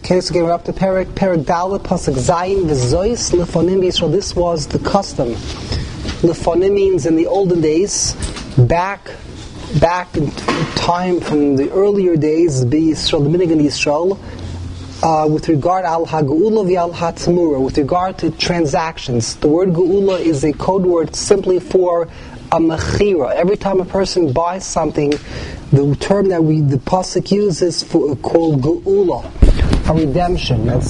Okay, so we're up to Perek Dalet Pasuk Zayin V'Zois Lefonim Yisrael. This was the custom. Lefonim means in the olden days, back in time from the earlier days, be Yisrael, the Minig in Yisrael, with regard al ha'geula v'al ha'tzmura, with regard to transactions. The word geula is a code word simply for a mechira. Every time a person buys something, the term that the pasuk uses called geula, a redemption. That's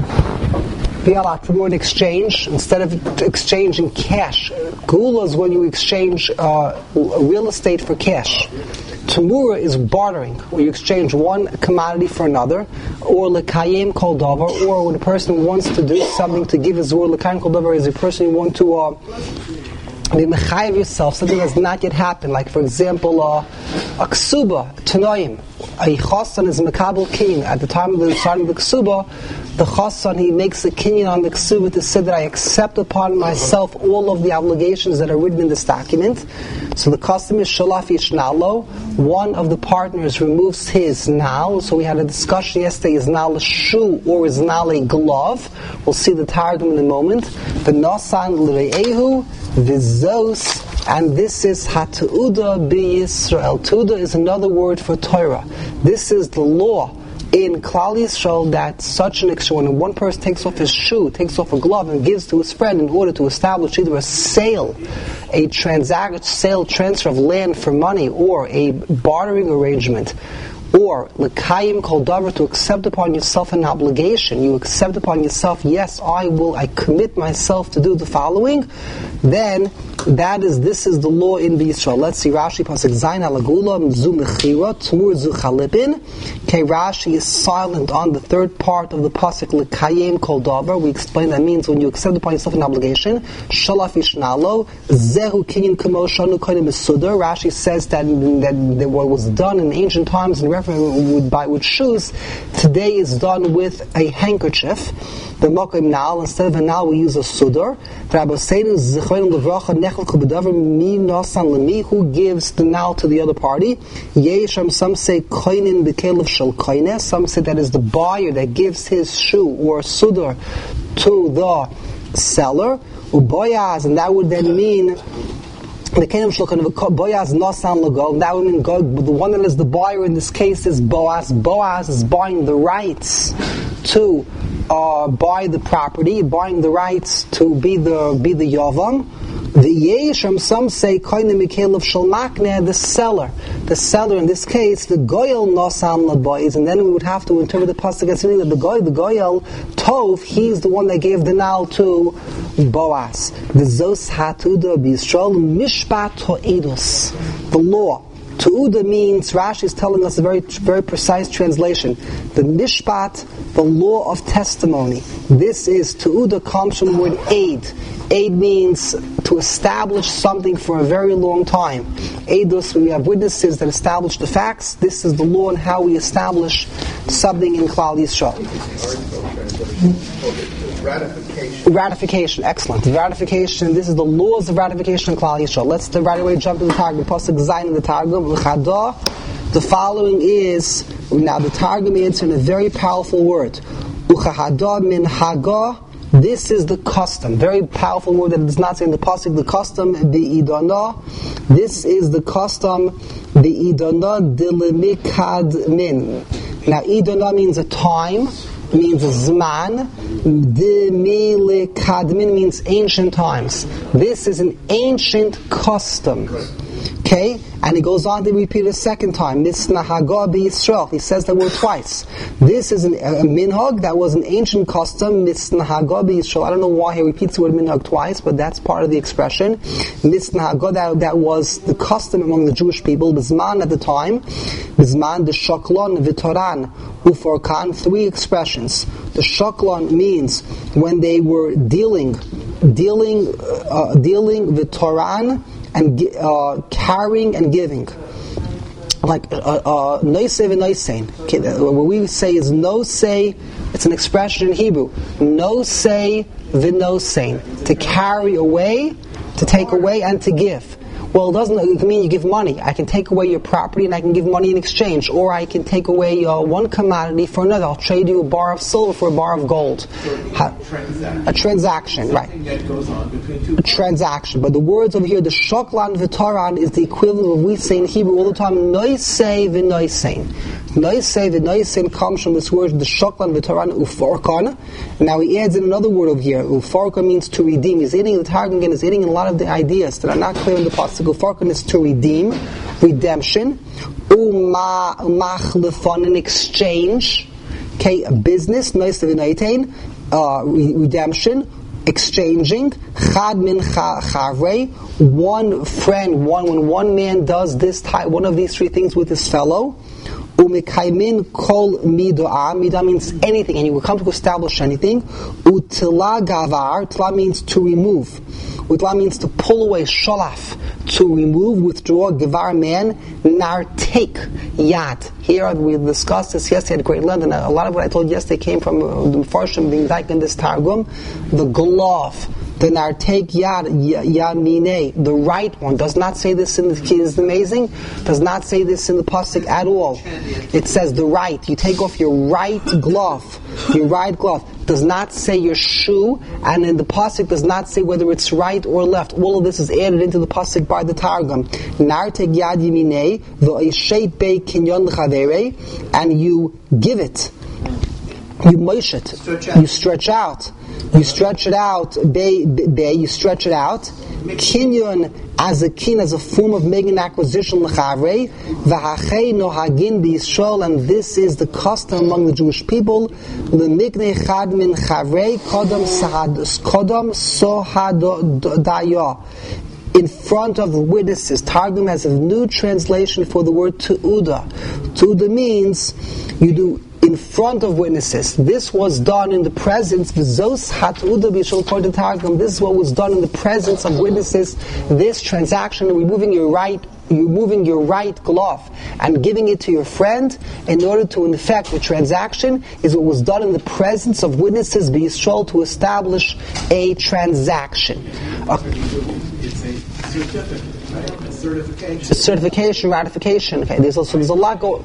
for an exchange. Instead of exchanging cash, geula is when you exchange real estate for cash. Tamura is bartering, where you exchange one commodity for another, or lekayim kol davar, or when a person wants to do something to give his word. Lekayim kol davar is a person who wants to be mechayev yourself, something that has not yet happened. Like, for example, a ksuba, tanoim. A chassan is mekabel kinyan. At the time of the starting of the ksuba, the chassan, he makes a kinyan on the ksuba to say that I accept upon myself all of the obligations that are written in this document. So the custom is shalaf yishnalo. One of the partners removes his nal. So we had a discussion yesterday, is nal a shoe or is nal a glove? We'll see the targum in a moment. The nasan l're'ehu v'zos. And this is Ha'tu'uda b'Yisrael. Tu'uda is another word for Torah. This is the law in Klal Yisrael that such an exchange, when one person takes off his shoe, takes off a glove, and gives to his friend in order to establish either a sale, a transfer of land for money, or a bartering arrangement, or l'kayim kol davar, to accept upon yourself an obligation. You accept upon yourself, yes, I commit myself to do the following. Then this is the law in Yisrael. Let's see Rashi pasuk Zayin alagula zu mechira tmur zu chalipin. Okay, Rashi is silent on the third part of the pasuk l'kayim kol davar. We explain that means when you accept upon yourself an obligation. Shalaf ishnalo zehu kinyan kamo shanu kodim besudar. Rashi says that what was done in ancient times in reference with shoes, today is done with a handkerchief. The mokim nal, instead of a nal, we use a sudar. Who gives the nal to the other party? Some say koinin b'kelev shel koines. Some say that is the buyer that gives his shoe or sudar to the seller. Uboyaz, and that would then mean the kingdom shall kind of Boaz Nasan Lago. That would mean God, the one that is the buyer in this case is Boaz. Boaz is buying the rights to buy the property, buying the rights to be the Yavam. The Yesham, some say Koine Mikhail of Shalmakne, the seller. The seller in this case, the Goyal Nasan Labois, and then we would have to interpret the pasuk as meaning that the Goyal Tov, he's the one that gave the nal to Boaz. The Zos Hatuda B'Yisrael Mishpat Ho'edus, the law. Tu'uda means, Rashi is telling us a very, very precise translation. The Mishpat, the law of testimony. This is, Tu'uda comes from the word aid. Aid means to establish something for a very long time. Eidus, when we have witnesses that establish the facts, this is the law and how we establish something in Klal Yisrael. Ratification, excellent. Ratification, this is the laws of ratification in Klal Yisrael. Let's right away jump to the Targum. Pasuk Zayin in the Targum. The following is, now the Targum answers in a very powerful word. Uchahada min haga. This is the custom. Very powerful word that does not say in the pasuk. The custom bi'idana. This is the custom bi'idana dilimikad min. Now idana means a time, means a zman. Dimilikad min means ancient times. This is an ancient custom. Okay, and he goes on to repeat it a second time. Misna Haga b'Yisrael. He says that word twice. This is a minhag that was an ancient custom. Misna Haga b'Yisrael. I don't know why he repeats the word minhag twice, but that's part of the expression. Misna Haga, that was the custom among the Jewish people. Bizman at the time. Bizman the shaklon v'toran uforkan. 3 expressions. The shaklon means when they were dealing with Toran, and carrying and giving, like noisei v'noisein. Okay, what we say is nosei. It's an expression in Hebrew. Nosei v'nosein, to carry away, to take away, and to give. Well, it doesn't mean you give money. I can take away your property and I can give money in exchange, or I can take away one commodity for another. I'll trade you a bar of silver for a bar of gold. A transaction, right? That goes on between two. A transaction. But the words over here, the shoklan v'taran, is the equivalent of what we say in Hebrew all the time, noisei v'noisein. Noisei v'noisein comes from this word, the shoklan v'taran ufarkan. Now he adds in another word over here. Ufarkan means to redeem. He's adding, the Targum again is adding a lot of the ideas that are not clear in the pasuk. Ufarkan is to redeem, redemption. Umachlefon, in exchange. Okay, a business, noisei v'noisein, redemption. Exchanging, chad min chavre, one friend, when one man does this type, one of these three things with his fellow, umekaimin kol midah, midah means anything, and you will come to establish anything, utila gavar, tila means to remove, utila means to pull away, sholaf, to remove, withdraw, gavar man, nar take, yad. Here we discussed this yesterday at great length, and a lot of what I told yesterday came from the Mefarshim being like in this Targum, the glove, the nartek yad mine, the right one. Does not say this in the key is amazing. Does not say this in the pasuk at all. It says the right. You take off your right glove. Your right glove. Does not say your shoe, and in the pasuk does not say whether it's right or left. All of this is added into the pasuk by the Targum. Nartek yad yimine v'ishet bei kinyon l'chavere, and you give it. You mush it. You stretch out. You stretch it out. You stretch it out. Kinyon as a form of making an acquisition l'chavre. V'hachei nohagin b'Yisrael, and this is the custom among the Jewish people. L'miknei chad min chavre kodam sohadaya. In front of the witnesses. Targum has a new translation for the word tu'uda. Tu'uda means you do in front of witnesses. This was done in the presence. V'zos hatu'uda b'Yisrael, according to Targum. This is what was done in the presence of witnesses. This transaction, removing your right glove and giving it to your friend in order to effect the transaction, is what was done in the presence of witnesses b'Yisrael to establish a transaction. It's a certificate, right? A certification. A certification, ratification. Okay, there's a lot going.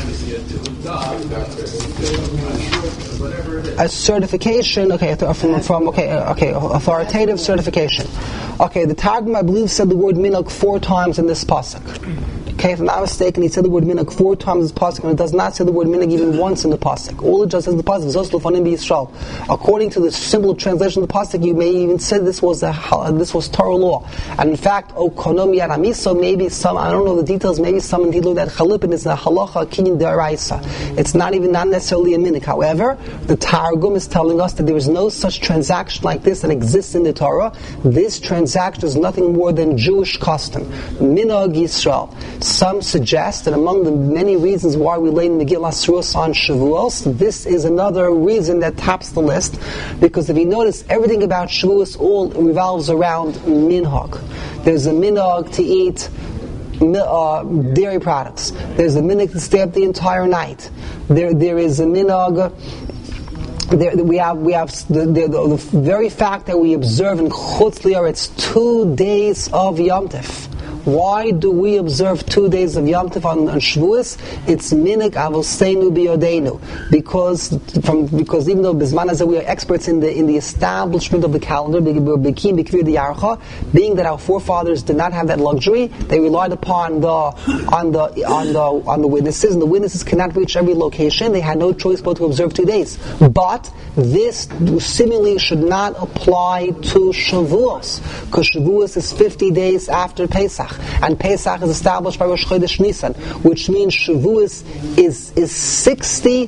A certification. Okay, authoritative certification. Okay, the Targum I believe said the word minhag 4 times in this pasuk. Okay, if I'm not mistaken, he said the word minhag 4 times in this pasuk, and it does not say the word minhag even once in the pasuk. All it just says in the pasuk is Zos Yisrael. According to the simple translation of the pasuk, you may even say this was Torah law. And in fact, Konom Yaramiso, maybe some, I don't know the details, maybe someone he looked at Chalipin is a halacha kinyan deraisa. It's not necessarily a minhag. However, the Targum is telling us that there is no such transaction like this that exists in the Torah. This transaction is nothing more than Jewish custom. Minhag Yisrael. Some suggest that among the many reasons why we lay Megillas Rus on Shavuos, this is another reason that tops the list, because if you notice, everything about Shavuos all revolves around minhag. There's a minhag to eat dairy products. There's a minhag to stay up the entire night. There is a minhag. We have the very fact that we observe in Chutz Li'aretz 2 days of Yom Tov. Why do we observe 2 days of Yom Tov on Shavuos? It's minhag avoseinu biyodenu, because even though Bisman Hazeh we are experts in the establishment of the calendar, being that our forefathers did not have that luxury, they relied upon the witnesses, and the witnesses cannot reach every location. They had no choice but to observe 2 days. But this seemingly should not apply to Shavuos, because Shavuos is 50 days after Pesach. And Pesach is established by Rosh Chodesh Nisan, which means Shavuos is 60.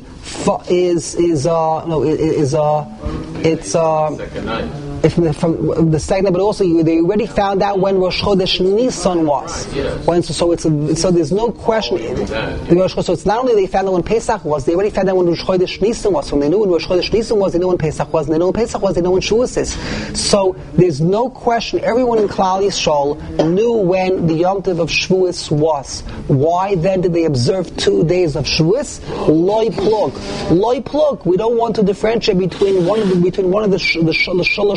From the second night, but also they already found out when Rosh Chodesh Nisan was. So there's no question. So it's not only they found out when Pesach was, they already found out when Rosh Chodesh Nisan was. When they knew when Rosh Chodesh Nisan was, they knew when Pesach was. And they knew when Pesach was, they knew when Shavuos is. So there's no question. Everyone in Klal Yisrael knew when the Yom Tov of Shavuos was. Why then did they observe 2 days of Shavuos? Loi plug. We don't want to differentiate between one of the shalosh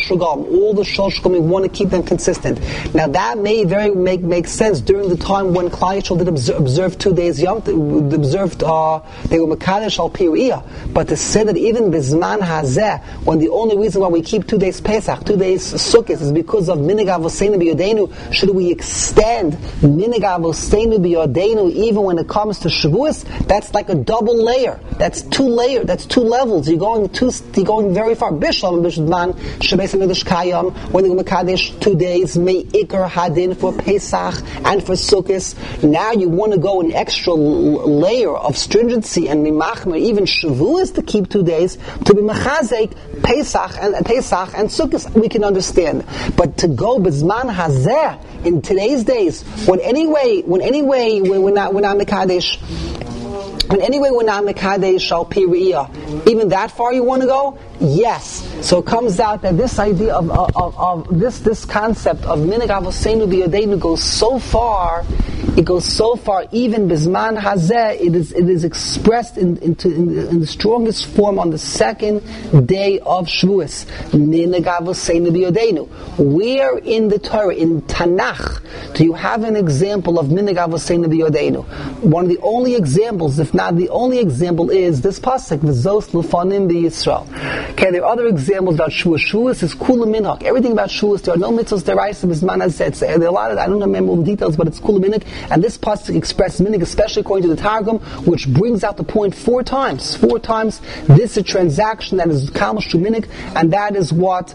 Shulgam. All the Shulgam, we want to keep them consistent. Now that may make sense during the time when Klal Yisrael did observe 2 days Yom, they were Mekadesh al Piriyah. But to say that even Bizman Hazeh, when the only reason why we keep 2 days Pesach, 2 days Sukkot, is because of Minig Avoseinu B'Yodeinu, should we extend Minig Avoseinu B'Yodeinu even when it comes to Shavuos? That's like a double layer. That's 2 layers. That's 2 levels. You're going very far. Bishlam Bishman Shabbos Hamikdash Kayam, when they were Mekadesh 2 days, May Ikar Hadin for Pesach and for Sukkot. Now you want to go an extra layer of stringency and Mimachmer, even Shavuos, to keep 2 days, to be Mechazek Pesach and Sukkot, we can understand. But to go Bizman Hazeh in today's days, when we're not Mekadesh, we're not Mekadesh al Piriyah, even that far you want to go? Yes. So it comes out that this idea of this concept of Minig Avoseinu B'Yodeinu goes so far. It goes so far. Even Bizman Hazeh, it is expressed in the strongest form on the second day of Shavuos. Minig Avoseinu B'Yodeinu. Where in the Torah, in Tanakh, do you have an example of Minig Avoseinu B'Yodeinu? One of the only examples, if not the only example, is this pasuk, V'zos Lefanim B'Yisrael. Okay, there are other examples about Shavuos. Shavuos is Kula Minhag. Everything about Shavuos, there are no mitzvahs deraisa Bizman Hazeh. There are a lot of, I don't remember all the details, but it's Kula Minhag. And this pasuk expresses Minig, especially according to the Targum, which brings out the point 4 times. 4 times, this is a transaction that is Kamash to Minig, and that is what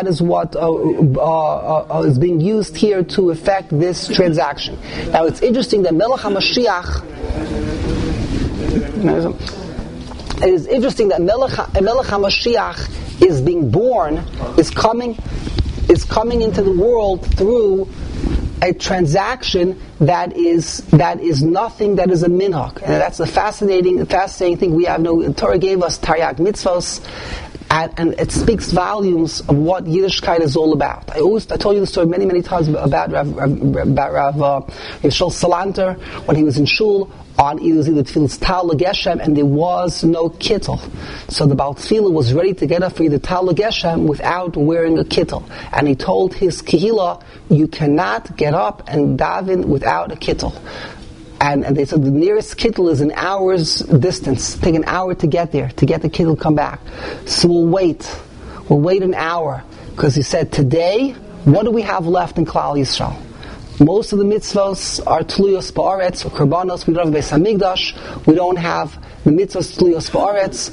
is being used here to effect this transaction. Now it's interesting that Melech HaMashiach, it is interesting that Melech HaMashiach is being born, is coming into the world through a transaction that is nothing, that is a minhag. And that's a fascinating thing. We have no, Torah gave us Taryag Mitzvos, and it speaks volumes of what Yiddishkeit is all about. I told you the story many times about Rav Yishol Salanter when he was in shul. It was either Tefillah's Tal Geshem, and there was no kittel. So the Baal Tefillah was ready to get up for either Tal Geshem without wearing a kittel. And he told his Kehillah, you cannot get up and daven without a kittel. And they said the nearest kittel is an hour's distance. Take an hour to get there, to get the kittel come back. So we'll wait an hour. Because he said, today, what do we have left in Klal Yisrael? Most of the mitzvahs are Tluyos Ba'aretz or Korbanos. We don't have Beis Hamikdash. We don't have the mitzvahs Tluyos Ba'aretz.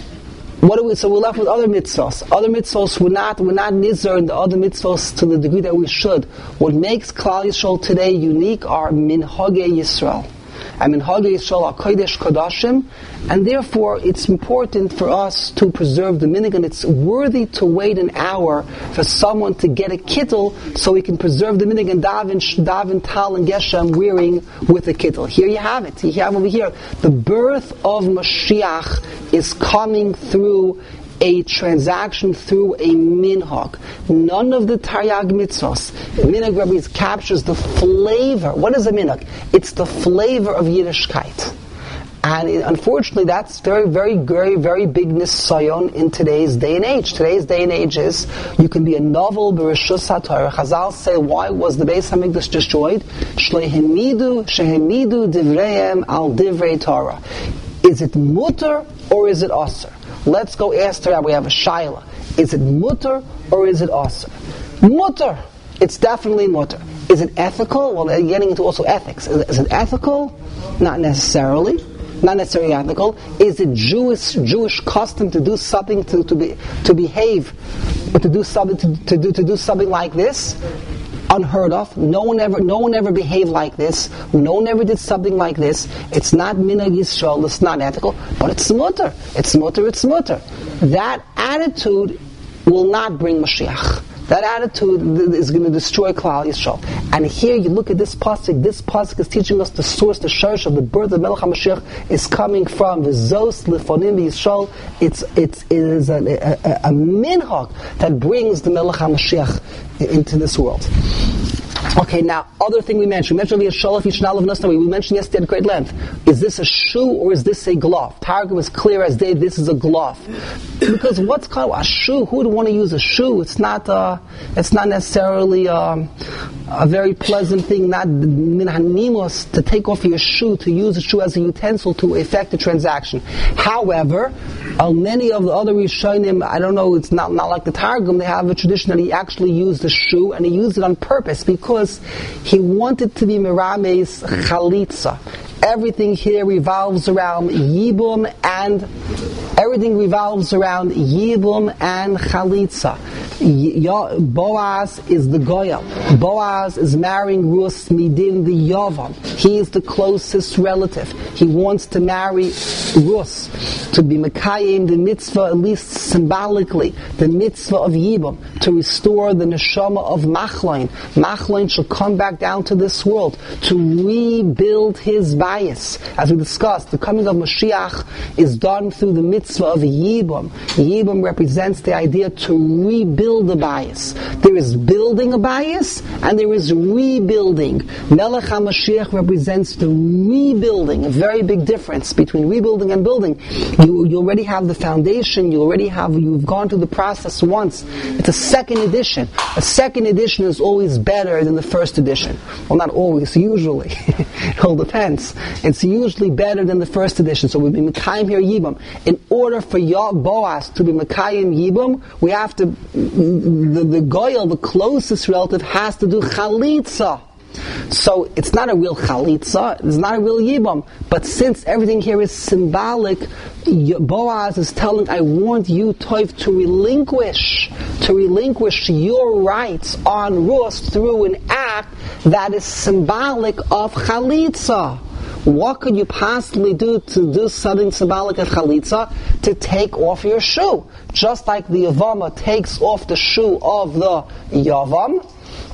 So we're left with other mitzvahs. Other mitzvahs, we're not nizar in the other mitzvahs to the degree that we should. What makes Klal Yisrael today unique are Minhagei Yisrael. And Minhagei Yisrael are Kodesh Kodashim, and therefore it's important for us to preserve the minhag, and it's worthy to wait an hour for someone to get a kittel so we can preserve the minhag and daven Tal and Geshem wearing with a kittel. Here you have it. You have over here, the birth of Mashiach is coming through a transaction, through a minhag. None of the Taryag mitzvahs. Minhag Rabbi captures the flavor. What is a minhag? It's the flavor of Yiddishkeit. And unfortunately, that's very big nisayon in today's day and age. Today's day and age is, you can be a novel b'reshus haTorah. Chazal say, why was the Beis Hamikdash destroyed? Shehemidu divreihem al divrei Torah. Is it mutter or is it aser? Let's go ask Torah. We have a shaila. Is it mutter or is it aser? Mutter. It's definitely mutter. Is it ethical? Well, they're getting into also ethics. Is it ethical? Not necessarily. Not necessarily ethical. Is it Jewish custom to do something to behave, but to do something like this? Unheard of. No one ever behaved like this. No one ever did something like this. It's not minhag Yisrael. It's not ethical, but it's mutter. It's mutter. That attitude will not bring Mashiach. That attitude is going to destroy Klal Yisrael. And here you look at this pasuk. This pasuk is teaching us the source, the shorsh of the birth of Melech HaMashiach is coming from V'zos Lefanim Yisrael. It is a minhag that brings the Melech HaMashiach into this world. Okay, now, other thing we mentioned over here, Shalaf Yishnalav Nasna, we mentioned yesterday at great length. Is this a shoe or is this a glove? Targum is clear as day, this is a glove. Because what's called a shoe? Who would want to use a shoe? It's not necessarily a very pleasant thing, not min hanimos, to take off your shoe, to use a shoe as a utensil to effect a transaction. However, many of the other Rishonim, I don't know, it's not like the Targum, they have a tradition that he actually used the shoe, and he used it on purpose, because he wanted to be Merame's Chalitza. Everything here revolves around Yibum and Chalitza. Boaz is the Goyal. Boaz is marrying Rus Midin the Yavam. He is the closest relative. He wants to marry Rus, to be Mekayim, the mitzvah, at least symbolically, the mitzvah of Yibum, to restore the neshama of Machlain. Machlain shall come back down to this world, to rebuild his bias. As we discussed, the coming of Mashiach is done through the mitzvah of Yibum. Yibum represents the idea to rebuild the bias. There is building a bias, and there is rebuilding. Melech HaMashiach represents the rebuilding, a very big difference between rebuilding and building. You already have the foundation, you've gone through the process once. It's a second edition. A second edition is always better than the first edition. Well, not always, usually. It all depends. It's usually better than the first edition. So we'll be Mekayim here Yibum. In order for Boaz to be Mekayim Yibum, we have to, the Goyal, the closest relative, has to do Chalitza. So it's not a real Chalitza, it's not a real Yibum. But since everything here is symbolic, Boaz is telling, I want you, Toiv, to relinquish your rights on Rus through an act that is symbolic of Chalitza. What could you possibly do to do something symbolic of Chalitza? To take off your shoe. Just like the Yavama takes off the shoe of the Yavam,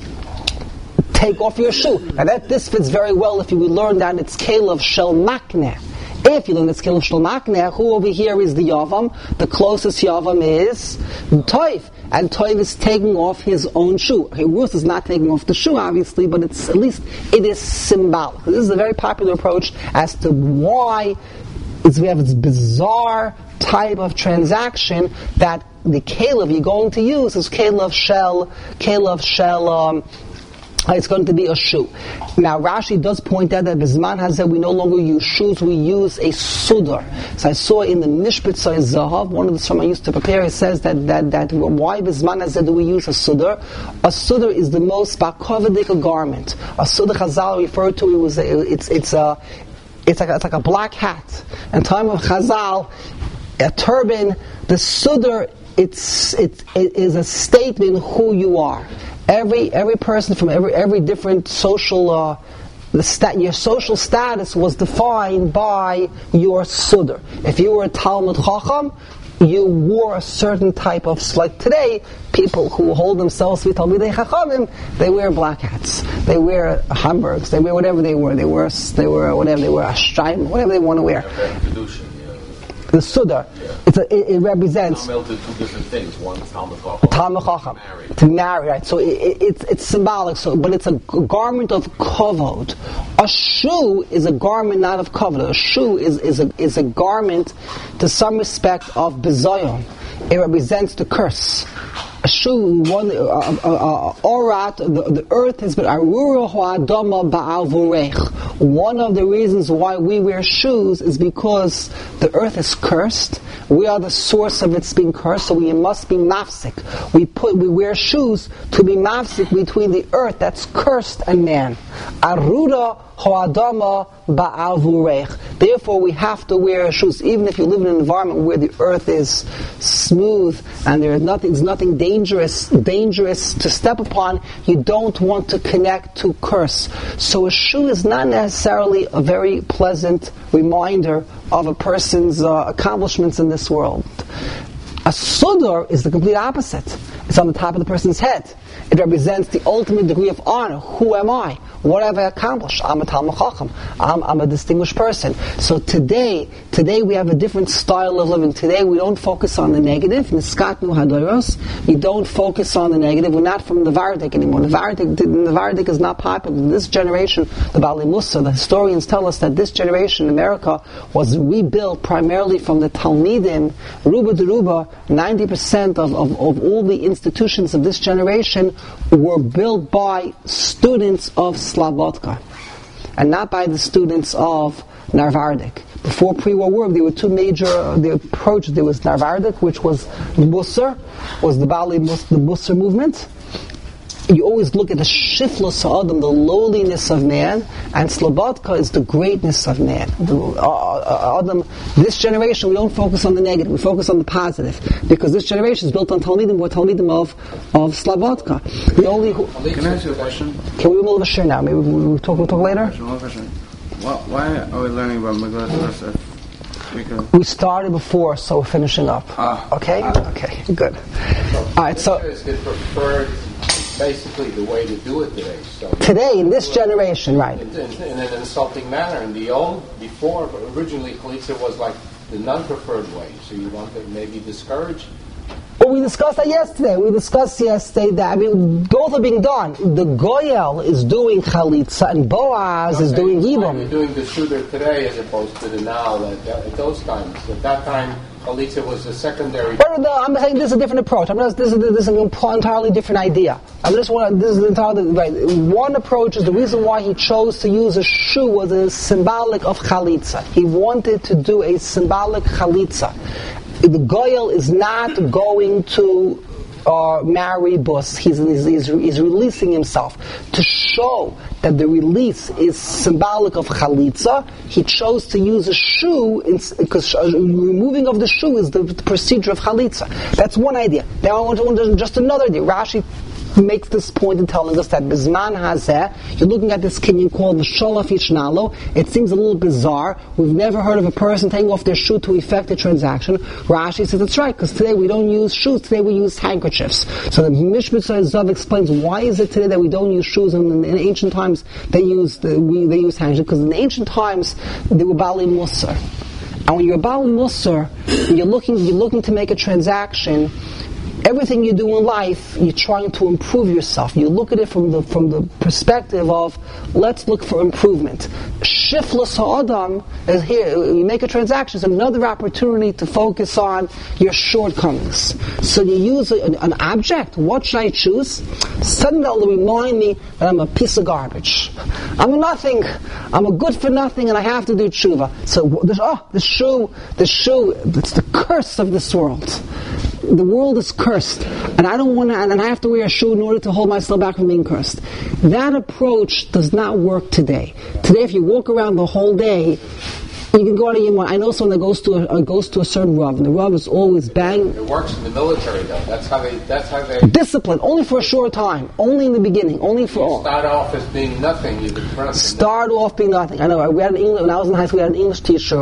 take off your shoe. And this fits very well if you would learn that it's Kalev Shel Makneh. If you learn it's Kalev Shel Makneh, who over here is the Yavam? The closest Yavam is Toiv. And Toiv is taking off his own shoe. Rus is not taking off the shoe, obviously, but it is symbolic. This is a very popular approach as to why we have this bizarre type of transaction that the Kalev you're going to use is Kalev Shel, it's going to be a shoe. Now Rashi does point out that Bizman has said we no longer use shoes, we use a sudar. So I saw in the Mishpatzai Zahav, one of the some I used to prepare, it says that why Bizman has said that we use a sudar. A sudar is the most bakovadik garment. A sudar Chazal referred to it's like a black hat. In time of Chazal, a turban, the sudar, it is a statement who you are. Every person from every different social your social status was defined by your sudar. If you were a Talmud Chacham, you wore a certain type of, like today, people who hold themselves to be Talmidei Chachamim, they wear black hats, they wear Hamburgs, they wear whatever they wear, they wear whatever they wear, a Ashtraim, whatever they want to wear. The Sudar, it represents two different things. One is Talmud Chacham, to marry, right? So it's symbolic. So, but it's a garment of kavod. A shoe is a garment not of kavod. A shoe is a garment, to some respect, of bizayon. It represents the curse. A shoe, orat, the earth has been arura ho'adama ba'al vorech. One of the reasons why we wear shoes is because the earth is cursed. We are the source of its being cursed, so we must be mafsik. We wear shoes to be mafsik between the earth that's cursed and man. Arura ho'adama ba'al vorech. Therefore, we have to wear shoes, even if you live in an environment where the earth is smooth and there's nothing dangerous to step upon. You don't want to connect to curse. So a shoe is not necessarily a very pleasant reminder of a person's accomplishments in this world. A sudar is the complete opposite. It's on the top of the person's head. It represents the ultimate degree of honor. Who am I? what have I accomplished? I'm a Talmid Chacham. I'm a distinguished person. So today we have a different style of living. Today we don't focus on the negative. Niskatnu Hadoros. You don't focus on the negative. We're not from the Vardik anymore. The Vardik is not popular. This generation, the Baalei Mussar, the historians tell us that this generation in America was rebuilt primarily from the Talmidim. Ruba Deruba, 90% of all the institutions of this generation were built by students of Slobodka, and not by the students of Narvardik. Before pre-war war, there were two major approaches. There was Narvardik, which was Mussar, was the Mussar movement. You always look at the shiflus ha'adam, the lowliness of man, and Slobodka is the greatness of man. This generation, we don't focus on the negative, we focus on the positive, because this generation is built on Talmidim, or Talmidim of Slobodka. Can I ask you a question? Can we move a share now? Maybe we'll talk later? One question. Why are we learning about Megillat Yosef? We started before, so we're finishing up. Okay, good. All right, so is the preferred, basically the way to do it today. So today, in this generation, right? In an insulting manner. In the old, before, but originally Chalitza was like the non-preferred way. So you want to maybe discourage. Well, we discussed that yesterday. That, both are being done. The Goyel is doing Chalitza, and Boaz is doing Yibum. You're doing the Suda today as opposed to the now at those times. At that time, Chalitza was a secondary. No, I'm saying this is a different approach. This is an entirely different idea. This is entirely right. One approach is the reason why he chose to use a shoe was a symbolic of Chalitza. He wanted to do a symbolic Chalitza. The Goyel is not going to marry Bus. He's releasing himself. To show that the release is symbolic of Chalitza, he chose to use a shoe, because removing of the shoe is the procedure of Chalitza. That's one idea. Now I want to just another idea. Rashi makes this point in telling us that Bizman Hazeh, you're looking at this kinyan called the Sholaf Ishnalo. It seems a little bizarre. We've never heard of a person taking off their shoe to effect a transaction. Rashi says that's right, because today we don't use shoes, today we use handkerchiefs. So the Mishmitzvah Zav explains why is it today that we don't use shoes, and in ancient times they used handkerchiefs, because in ancient times they were Baalei Mussar. And when you're Baalei Mussar, you're looking to make a transaction. Everything you do in life, you're trying to improve yourself. You look at it from the perspective of, let's look for improvement. Shiflus ha'adam is here. You make a transaction, it's another opportunity to focus on your shortcomings. So you use an object. What should I choose? Suddenly it'll remind me that I'm a piece of garbage. I'm a nothing. I'm a good for nothing, and I have to do tshuva. So the shoe, it's the curse of this world. The world is cursed, and I don't want to, and I have to wear a shoe in order to hold myself back from being cursed. That approach does not work today. Today, if you walk around the whole day, you can go to Yom. I know someone that goes to a certain Rav, and the Rav is always bang. It works in the military, though. That's how they discipline, only for a short time, only in the beginning, only for. You start off as being nothing. You start off being nothing. I know. We had when I was in high school, we had an English teacher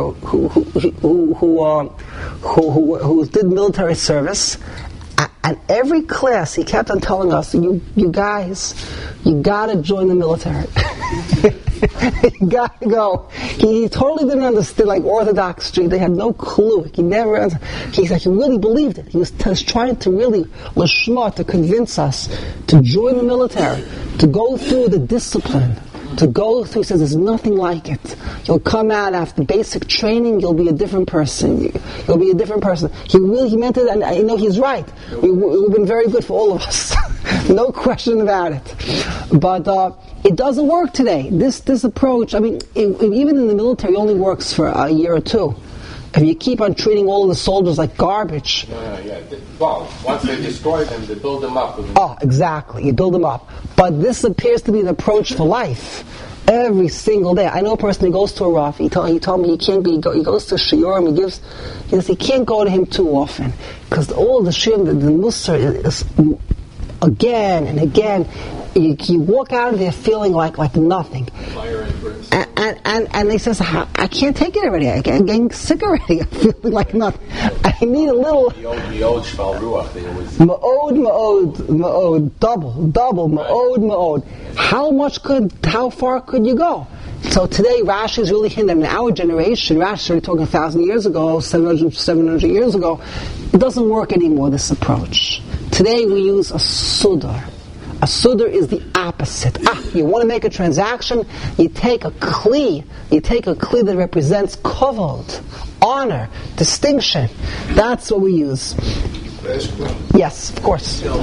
who did military service. And every class, he kept on telling us, you guys, you gotta join the military. You gotta go. He totally didn't understand, like Orthodox Street. They had no clue. He really believed it. He was trying to really, lishma, to convince us to join the military, to go through the discipline. To go through, he says, there's nothing like it. You'll come out after basic training, you'll be a different person. You'll be a different person. He meant it, and I know he's right. We've been very good for all of us. No question about it. But it doesn't work today. This approach, even in the military, it only works for a year or two. If you keep on treating all of the soldiers like garbage. Well, once they destroy them, they build them up. Exactly. You build them up. But this appears to be the approach for life. Every single day. I know a person who goes to a Rav. He told me he goes to Shiurim. He says he can't go to him too often. Because all the Shiurim, the Mussar is again and again. You walk out of there feeling like nothing. Fire and brimstone. And he says, I can't take it already. I'm getting sick already. I'm feeling like nothing. I need a little. The old shval ruach. They always. Ma'od, double, ma'od. How far could you go? So today, Rashi is really hinting. In our generation, Rashi started talking 1,000 years ago, 700 years ago. It doesn't work anymore, this approach. Today, we use a sudar. A sudar is the opposite. You want to make a transaction, you take a kli that represents kavod, honor, distinction. That's what we use. Yes, of course. Shoe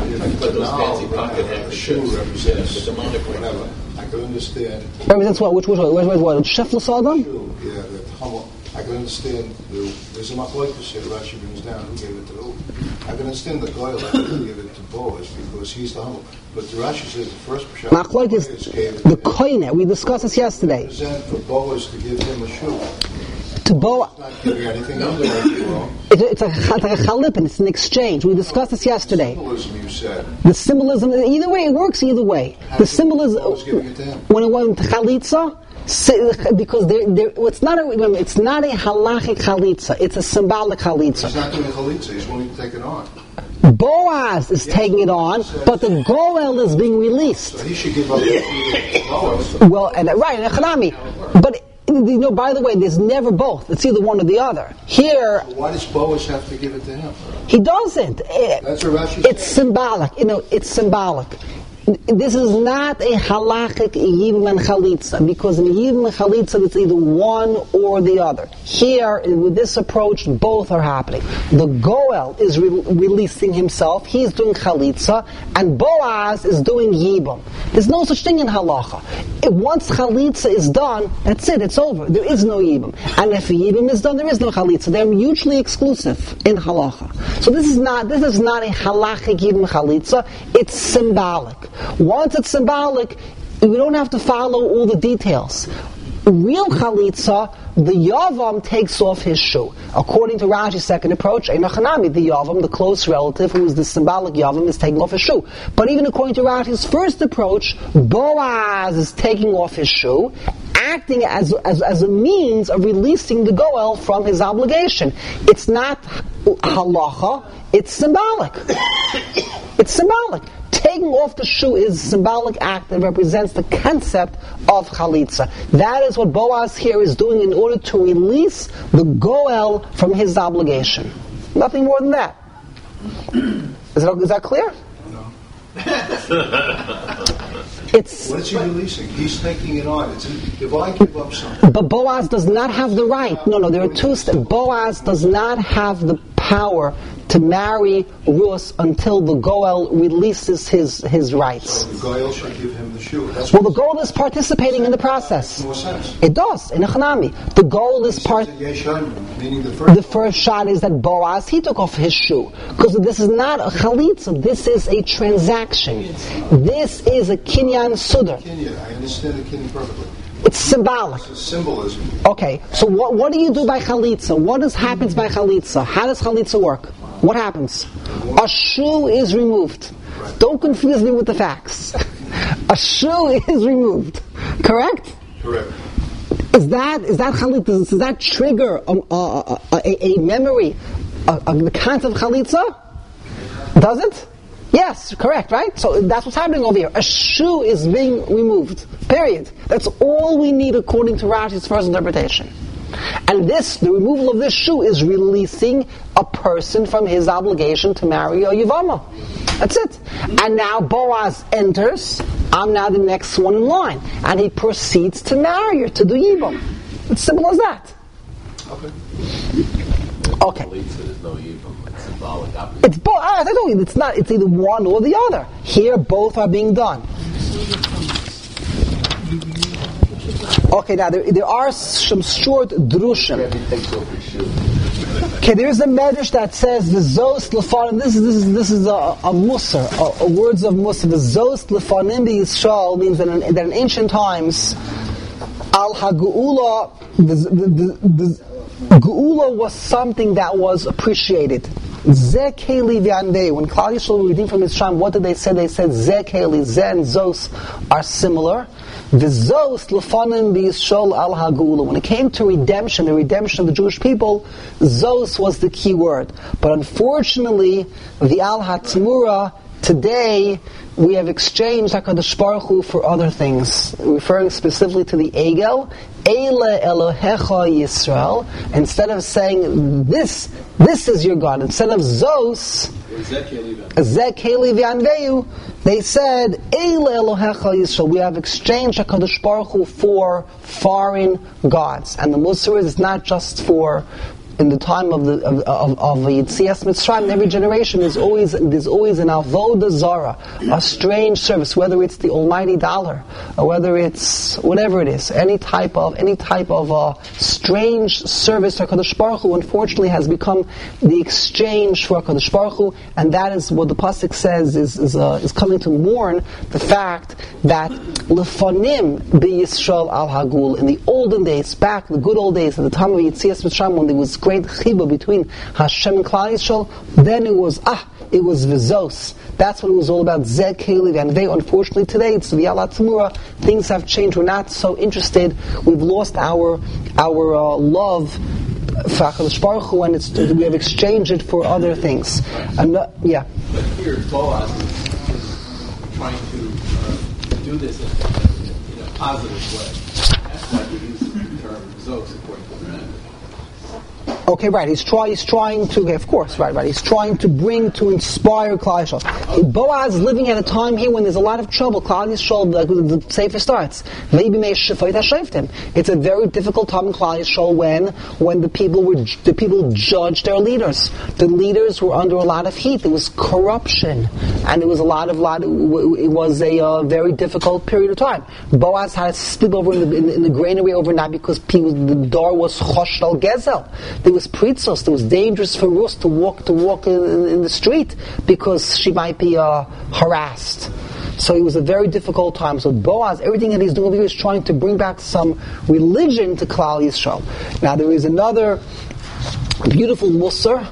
represents whatever. I can understand. Represents what? Which one? Shefla Adam? Yeah, that humble. I can understand. There's a machlokes that Rashi brings down. Who gave it to who? I can understand the Goyal who gave it to Boaz because he's the humble. But the Rashi says the first Pshat. Machlokes is the koine. We discussed this yesterday. Represent for Boaz to give him a shoe. To Boaz. Not giving anything indirectly wrong. It's like a chalipin. It's an exchange. We discussed this yesterday. Symbolism, you said. The symbolism. Either way, it works. Either way, the symbolism. Giving it to him. When it went to chalitza. Because it's not a halachic chalitza, it's a symbolic chalitza. He's not doing a chalitza, he's willing to take it on. Boaz is taking it on, but the goel is being released. So he should give up Boaz. Well, right, in Echanami. But, by the way, there's never both. It's either one or the other. Here... Why does Boaz have to give it to him? He doesn't. That's what Rashi says. It's symbolic. It's symbolic. This is not a halachic yibum and chalitza, because in yibum and chalitza it's either one or the other. Here, with this approach, both are happening. The goel is releasing himself, he's doing chalitza, and Boaz is doing yibum. There's no such thing in halacha. Once chalitza is done, that's it, it's over. There is no yibum. And if yibum is done, there is no chalitza. They're mutually exclusive in halacha. So this is not a halachic yibum chalitza, it's symbolic. Once it's symbolic, we don't have to follow all the details. Real chalitza, the yavam takes off his shoe. According to Rashi's second approach, Einachanami, the yavam, the close relative, who is the symbolic yavam, is taking off his shoe. But even according to Rashi's first approach, Boaz is taking off his shoe, acting as a means of releasing the goel from his obligation. It's not halacha, it's symbolic. It's symbolic. Taking off the shoe is a symbolic act that represents the concept of chalitza. That is what Boaz here is doing in order to release the goel from his obligation. Nothing more than that. Is that clear? No. It's. What is he releasing? He's taking it on. If I give up something. But Boaz does not have the right. No, there are two steps. Boaz does not have the power to marry Rus until the Goel releases his rights. So the Goel should give him the shoe. The Goel is participating in the process. Makes more sense. It does, in Echanami. The Goel is meaning the first shot is that Boaz, he took off his shoe. Because this is not a chalitza, this is a transaction. This is a kinyan sudar. I understand the kinyan perfectly. It's symbolic. It's symbolism. Okay, so what do you do by chalitza? What happens by chalitza? How does chalitza work? What happens? A shoe is removed. Right. Don't confuse me with the facts. A shoe is removed. Correct? Correct. Is that chalitza? Does that trigger a memory, the concept of chalitza? Does it? Yes, correct, right? So that's what's happening over here. A shoe is being removed. Period. That's all we need according to Rashi's first interpretation. And the removal of this shoe is releasing a person from his obligation to marry a Yavama. That's it. And now Boaz enters. I'm now the next one in line. And he proceeds to marry her, to do Yibam. It's simple as that. Okay. There's no Yibam. It's symbolic. It's both. I told you, it's not. It's either one or the other. Here, both are being done. Okay, now there are some short drushim. Okay, there's a medrash that says the zos lefanim. This is a musar, a words of musar. The zos lefanim b'Yisrael means that in ancient times, al hageula, the geula was something that was appreciated. Ze Keli v'Anvei. When Klal Yisrael were redeemed from Mitzrayim, what did they say? They said Ze Keli, Ze and Zos are similar. V'Zos lefanim b'Yisrael al hagula. When it came to redemption, the redemption of the Jewish people, Zos was the key word. But unfortunately, the al hatmura today, we have exchanged HaKadosh Baruch Hu for other things, referring specifically to the Egel, Eile Elohecha Yisrael. Instead of saying, this is your God, instead of Zos, Zekeli V'Anveu, they said, Eile Elohecha Yisrael. We have exchanged HaKadosh Baruch Hu for foreign gods. And the Musar is not just for in the time of Yetzias Mitzrayim, in every generation there's always an avodah zara, a strange service, whether it's the almighty dollar or whether it's whatever it is, any type of strange service to HaKadosh Baruch Hu, unfortunately has become the exchange for HaKadosh Baruch Hu, and that is what the pasuk says is coming to mourn the fact that lefanim b'Yisrael al hagul, in the olden days, back the good old days, at the time of Yetzias Mitzrayim, when there was great chibah between Hashem and Klal Yisrael, then it was vizos. That's what it was all about. Zed Keli V'Anvei. Unfortunately, today it's the Al Tamura. Things have changed. We're not so interested. We've lost our love for HaKadosh Baruch Hu, and we have exchanged it for other things. Yeah. But here, Boaz is trying to do this in a positive way. That's why he uses the term Zos according to the Rebbe. Okay, right. He's trying to. Okay, of course, right. He's trying to inspire Klal Yisrael. Boaz is living at a time here when there's a lot of trouble. Klal Yisrael, the Sefer starts. Maybe may shefayt hashayftim. It's a very difficult time in Klal Yisrael when the people judged their leaders. The leaders were under a lot of heat. There was corruption, and it was it was a very difficult period of time. Boaz had to sleep over in the granary overnight because the door was choshed al gezel. There was pritzos. It was dangerous for Rus to walk in the street because she might be harassed. So it was a very difficult time. So Boaz, everything that he's doing over here is trying to bring back some religion to Klal Yisrael. Now there is another beautiful musar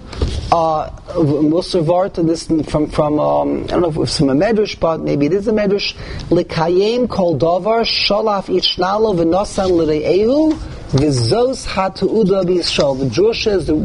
var to this from I don't know if it's from a medrash, but maybe it is a medrash. Lekayim kol davar shalaf ishnalo v'nosan l're'ehu v'zos ha'tu'uda b'Yisrael. The Jewish is that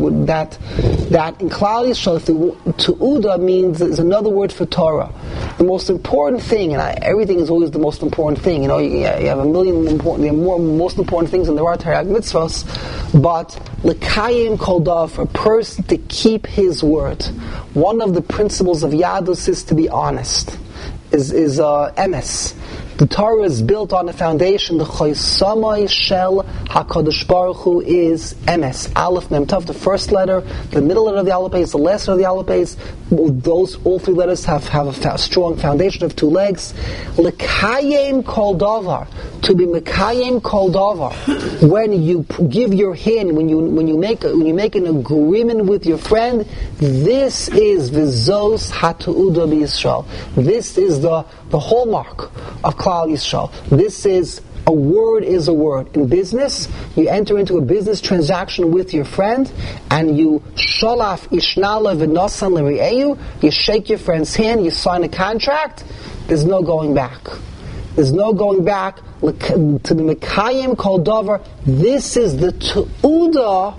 in Klal Yisrael, tu'uda means is another word for Torah. The most important thing, and everything is always the most important thing. You have a million most important things, and there are Torah mitzvahs. But lekayim kol davar, a person to keep his word. One of the principles of Yadus is to be honest. Is emes. The Torah is built on a foundation. The Chosamai Shel HaKadosh Baruch Hu is emes. Aleph Mem Tav, the first letter, the middle letter of the Aleph, the last letter of the Aleph. Those all three letters have a strong foundation of two legs. Lekayim kol davar, to be mekayim kol davar. When you give your hand, when you make an agreement with your friend, this is v'zos hatu'uda b'Yisrael. This is the hallmark of Klal Yisrael. This is a word is a word. In business, you enter into a business transaction with your friend, and you shalaf ishnala v'nosan l're'eyu, you shake your friend's hand, you sign a contract, there's no going back. There's no going back to the Mekayim Kol Davar. This is the Tu'uda,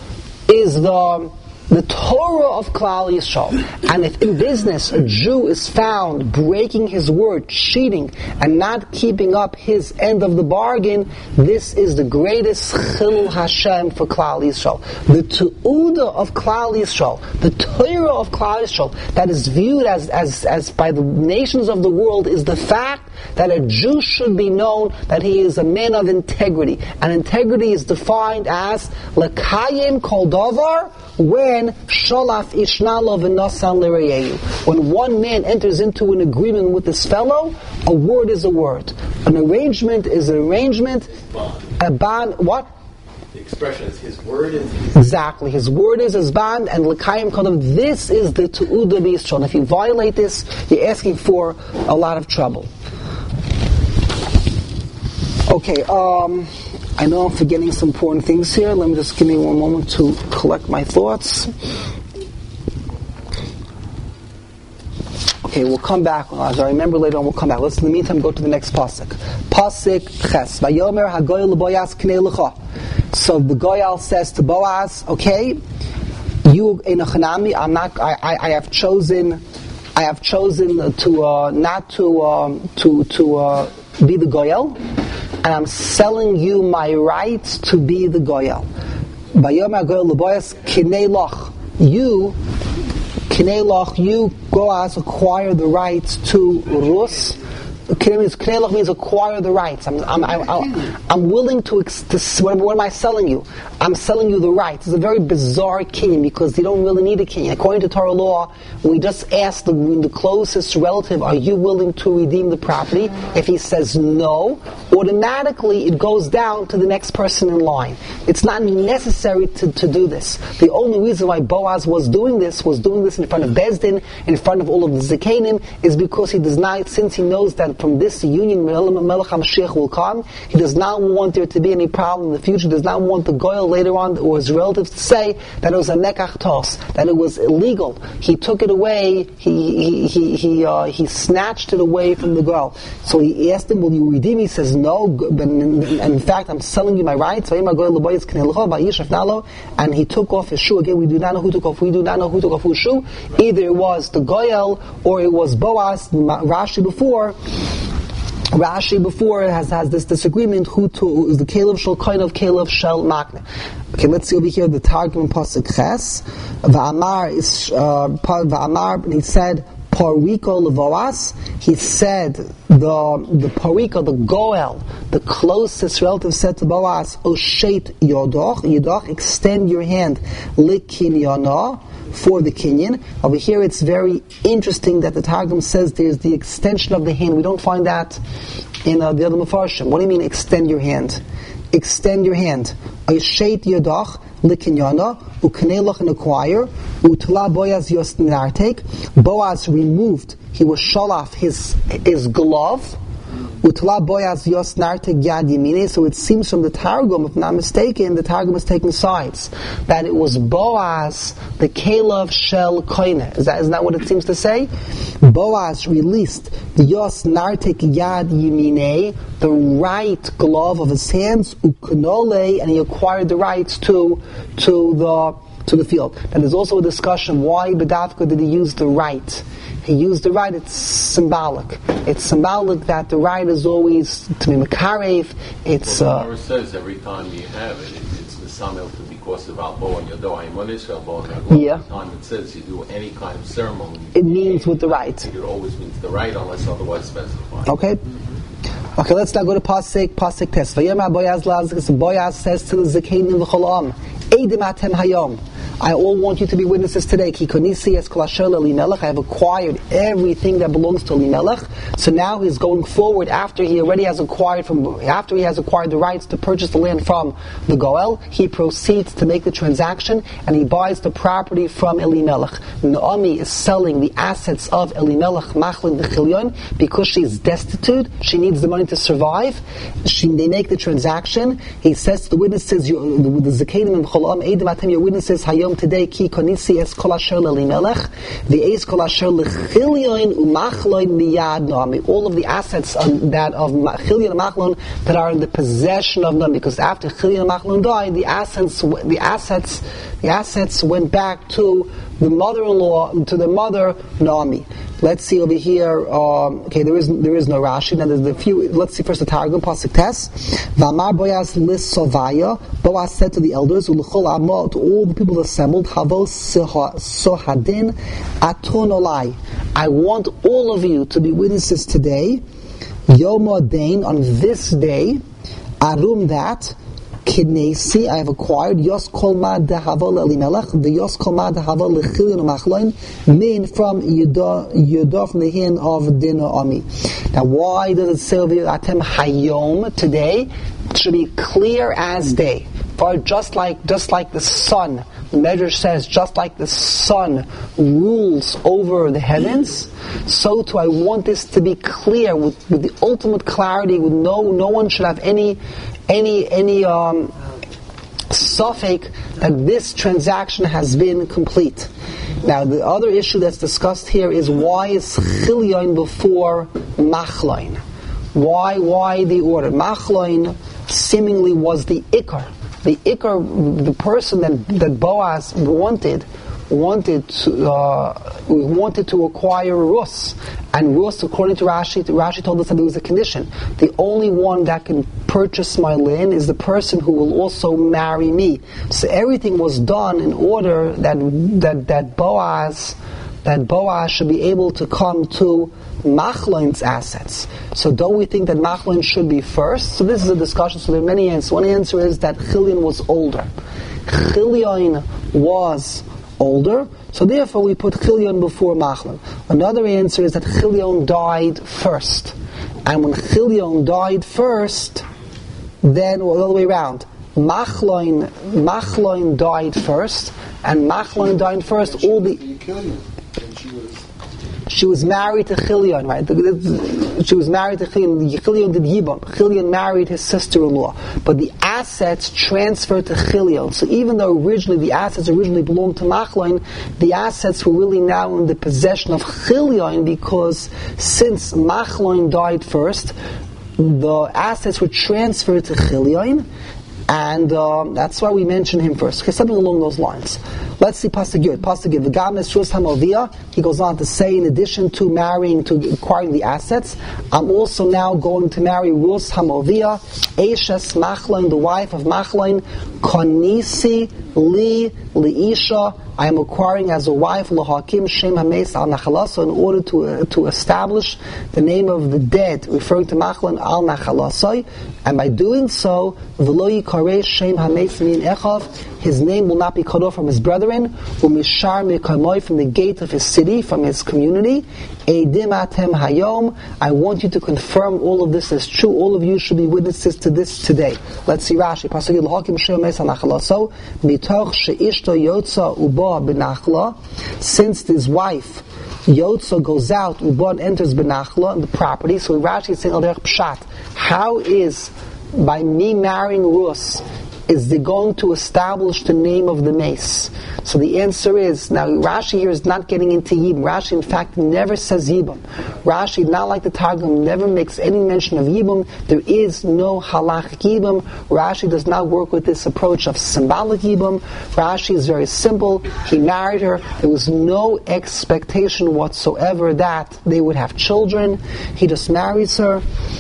is the Torah of Klal Yisrael. And if in business a Jew is found breaking his word, cheating, and not keeping up his end of the bargain, this is the greatest Chilul Hashem for Klal Yisrael. The Tu'uda of Klal Yisrael, the Torah of Klal Yisrael, that is viewed as by the nations of the world, is the fact that a Jew should be known that he is a man of integrity. And integrity is defined as Lekayim Kol Davar, when Sholaf Ishnalo v'Nasan l'Re'eyu. When one man enters into an agreement with his fellow, a word is a word. An arrangement is an arrangement. A bond, what? The expression is his word is his... Exactly. His word is his bond, and L'Kayim Kodav, this is the Tu'uda b'Yisrael. If you violate this, you're asking for a lot of trouble. Okay, I know I'm forgetting some important things here. Let me just give me one moment to collect my thoughts. Okay, we'll come back. As I remember later on, we'll come back. Let's, in the meantime, go to the next pasuk. Pasuk Ches. Vayomer hagoyel leBoaz knei lecha. So the Goyal says to Boaz, okay, you in a Chanami, I have chosen to not to be the Goyal, and I'm selling you my rights to be the Goyal. Vayomer hagoyel leBoaz knei lech. You Boaz acquire the rights to Rus. Knei means acquire the rights. I'm willing to. What am I selling you? I'm selling you the rights. It's a very bizarre king because you don't really need a king. According to Torah law, we just ask the closest relative, "Are you willing to redeem the property?" If he says no, automatically it goes down to the next person in line. It's not necessary to do this. The only reason why Boaz was doing this in front of Bezdin, in front of all of the Zekanim, is because he does not, since he knows that from this union Melech HaMashiach will come, he does not want there to be any problem in the future. He does not want the Goyal later on or his relatives to say that it was a nekach tos, that it was illegal. He took it away. He snatched it away from the Goyal. So he asked him, "Will you redeem?" He says, "No." And in fact, I'm selling you my rights. And he took off his shoe. Again, we do not know who took off. We do not know who took off whose shoe. Either it was the Goyal or it was Boaz. Rashi before has this disagreement who is the Caleb shel kind of Caleb shel Makne. Okay, let's see over here the Targum in Pasuk Ches. Va'amar is Va'amar, and he said Pariko leVoaz. He said the Pariko, the Goel, the closest relative, said to Boaz, Oshet Yodoch, extend your hand Likinyana, for the Kinyan. Over here it's very interesting that the Targum says there's the extension of the hand. We don't find that in the other Mefarshim. What do you mean extend your hand? Extend your hand. Oshet Yodach Likinyana, Ukanelach and acquire, Utla Boaz Yosnartek. Boaz removed, he was shalaf his glove. Utla Boaz Yosnartek Yad Yemine. So it seems from the Targum, if I'm not mistaken, the Targum is taking sides. That it was Boaz, the Caleb Shel Koine. Is that what it seems to say? Boaz released the Yosnartek Yad Yemine, the right glove of his hands, Ukunole, and he acquired the rights to the field. And there's also a discussion why B'davka did he use the right. He used the right. It's symbolic. It's symbolic that the right is always to be makarev. It's. The Torah says every time you have it's the samel to because of albo and yodo. Yeah. Every time it says you do any kind of ceremony, it means with the right. It always means the right unless otherwise specified. Okay. Okay, let's now go to Pasuk Tes. Boaz says to the Zekanim v'cholam, Eidim atem hayom. I all want you to be witnesses today. I have acquired everything that belongs to Elimelech. So now he's going forward after he has acquired the rights to purchase the land from the Goel. He proceeds to make the transaction and he buys the property from Elimelech. Naomi is selling the assets of Elimelech Machlin B'Chilyon because she's destitute. She needs the money to survive. They make the transaction. He says to the witnesses, the Zekanim and Cholam, Eidim atem, your witnesses, today, ki konisi es kol asher leLimelech, the es kol asher lechilyon umachloin miyad Naomi. All of the assets that of Chilyon and Machlon that are in the possession of them, because after Chilyon and Machlon died, the assets went back to the mother-in-law, to the mother Naomi. Let's see over here. Okay, there is no Rashi. Now there's the few. Let's see first the Targum Pasuk Tes. V'amar Boaz lisovaya. Boaz said to the elders, u'lechol amo, to all the people assembled, havos sohadin aton olai. I want all of you to be witnesses today. Yom Odain, on this day, arum that. Kidnesi, I have acquired Yos Kolma Dehavol Elimelech, the Yos Kolma Dehavol Lechilyon Machloin, min from Yudah from the hand of Naomi. Now, why does it say over here Atem Hayom today? It should be clear as day. For just like the sun, the Medrash says, just like the sun rules over the heavens, so too I want this to be clear with the ultimate clarity. With no one should have any suffix that this transaction has been complete. Now, the other issue that's discussed here is why is Chilyon before Machlain? Why the order? Machlain seemingly was the Ikar. The Ikar, the person that Boaz wanted to acquire Rus. And Rus, according to Rashi told us that there was a condition. The only one that can purchase my land is the person who will also marry me. So everything was done in order that Boaz should be able to come to Machlain's assets. So don't we think that Machlain should be first? So this is a discussion. So there are many answers. One answer is that Chilyon was older. Chilyon was older, so therefore we put Chilyon before Machlain. Another answer is that Chilyon died first. And when Chilyon died first, then all the way around. Machlain died first, and Machlain died first. She was married to Chilyon, right? She was married to Chilyon. Chilyon did Yibam. Chilyon married his sister-in-law. But the assets transferred to Chilyon. So even though the assets originally belonged to Machlain, the assets were really now in the possession of Chilyon, because since Machlain died first, the assets were transferred to Chilyon, and that's why we mention him first. Okay, something along those lines. Let's see Pasuk Yud. V'gam Rus Hamovia. He goes on to say, in addition to acquiring the assets, I'm also now going to marry Rus Hamovia, Eshes Machlain, the wife of Machlain, Konisi Li Liisha. I am acquiring as a wife Lahakim Shem Hames Al Nachalaso, in order to establish the name of the dead, referring to Machlain Al Nachalasoi, and by doing so, V'lo Yikarei Shem Hames Min Echav, his name will not be cut off from his brethren, U'mishar Mekamoi, from the gate of his city, from his community. Eidim Atem Hayom, I want you to confirm all of this as true. All of you should be witnesses to this today. Let's see Rashi. Pasuk Lahakim Shem Hames Al Nachalaso, Mitoch Sheishto Yotza Uba Benachla, since his wife Yotza goes out, Uba enters Benachla, the property. So Rashi is saying Al Derech Pshat, how is by me marrying Rus, is they going to establish the name of the mace? So the answer is, now Rashi here is not getting into Yibam. Rashi in fact never says Yibam. Rashi, not like the Targum, never makes any mention of Yibam. There is no halachic Yibam. Rashi does not work with this approach of symbolic Yibam. Rashi is very simple. He married her. There was no expectation whatsoever that they would have children. He just marries her.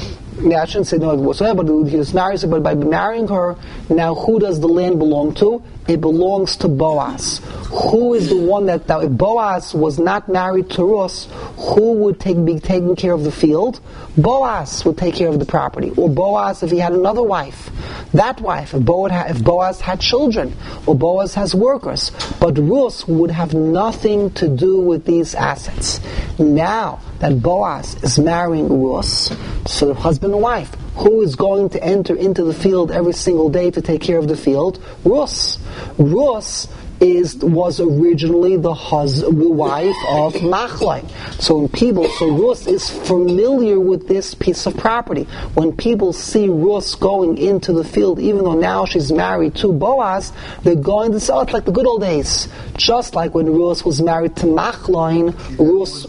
I shouldn't say no whatsoever, but he just marries her. But by marrying her, now who does the land belong to? It belongs to Boaz. Who is the one that, now if Boaz was not married to Rus, who would be taking care of the field? Boaz would take care of the property. Or Boaz if he had another wife. That wife, if Boaz had children, or Boaz has workers. But Rus would have nothing to do with these assets. Now that Boaz is marrying Rus, so the husband and wife, who is going to enter into the field every single day to take care of the field? Rus. Rus was originally the wife of Machlain. So Rus is familiar with this piece of property. When people see Rus going into the field, even though now she's married to Boaz, they're going to say, oh, it's like the good old days. Just like when Rus was married to Machlain, Rus...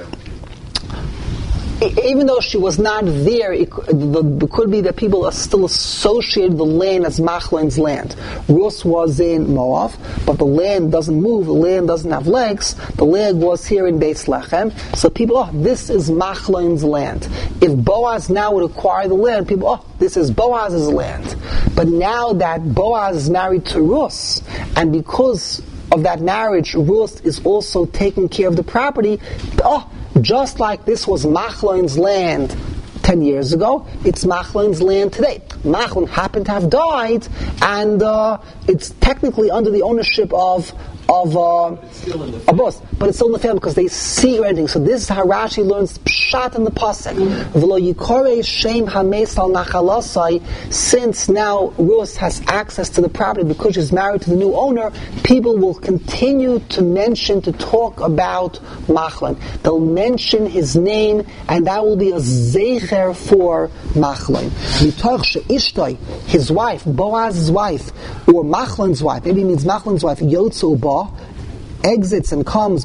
Even though she was not there, it could be that people are still associated the land as Machlain's land. Rus was in Moab, but the land doesn't move, the land doesn't have legs. The land was here in Beis Lechem. So people, this is Machlain's land. If Boaz now would acquire the land, people, this is Boaz's land. But now that Boaz is married to Rus, and because of that marriage, Rus is also taking care of the property, just like this was Machlain's land 10 years ago, it's Machlain's land today. Machlain happened to have died, and it's technically under the ownership of boss, but it's still in the family because they see renting. So this is how Rashi learns Pshat in the Pasuk. V'lo yikorei shem hames al nachalasai. Since now Rus has access to the property because she's married to the new owner, people will continue to talk about Machlain. They'll mention his name, and that will be a zecher for Machlain. Mitoch she'ishtoi, his wife, Boaz's wife, or Machlain's wife, maybe it means Machlain's wife, Yotzu ba, exits and comes,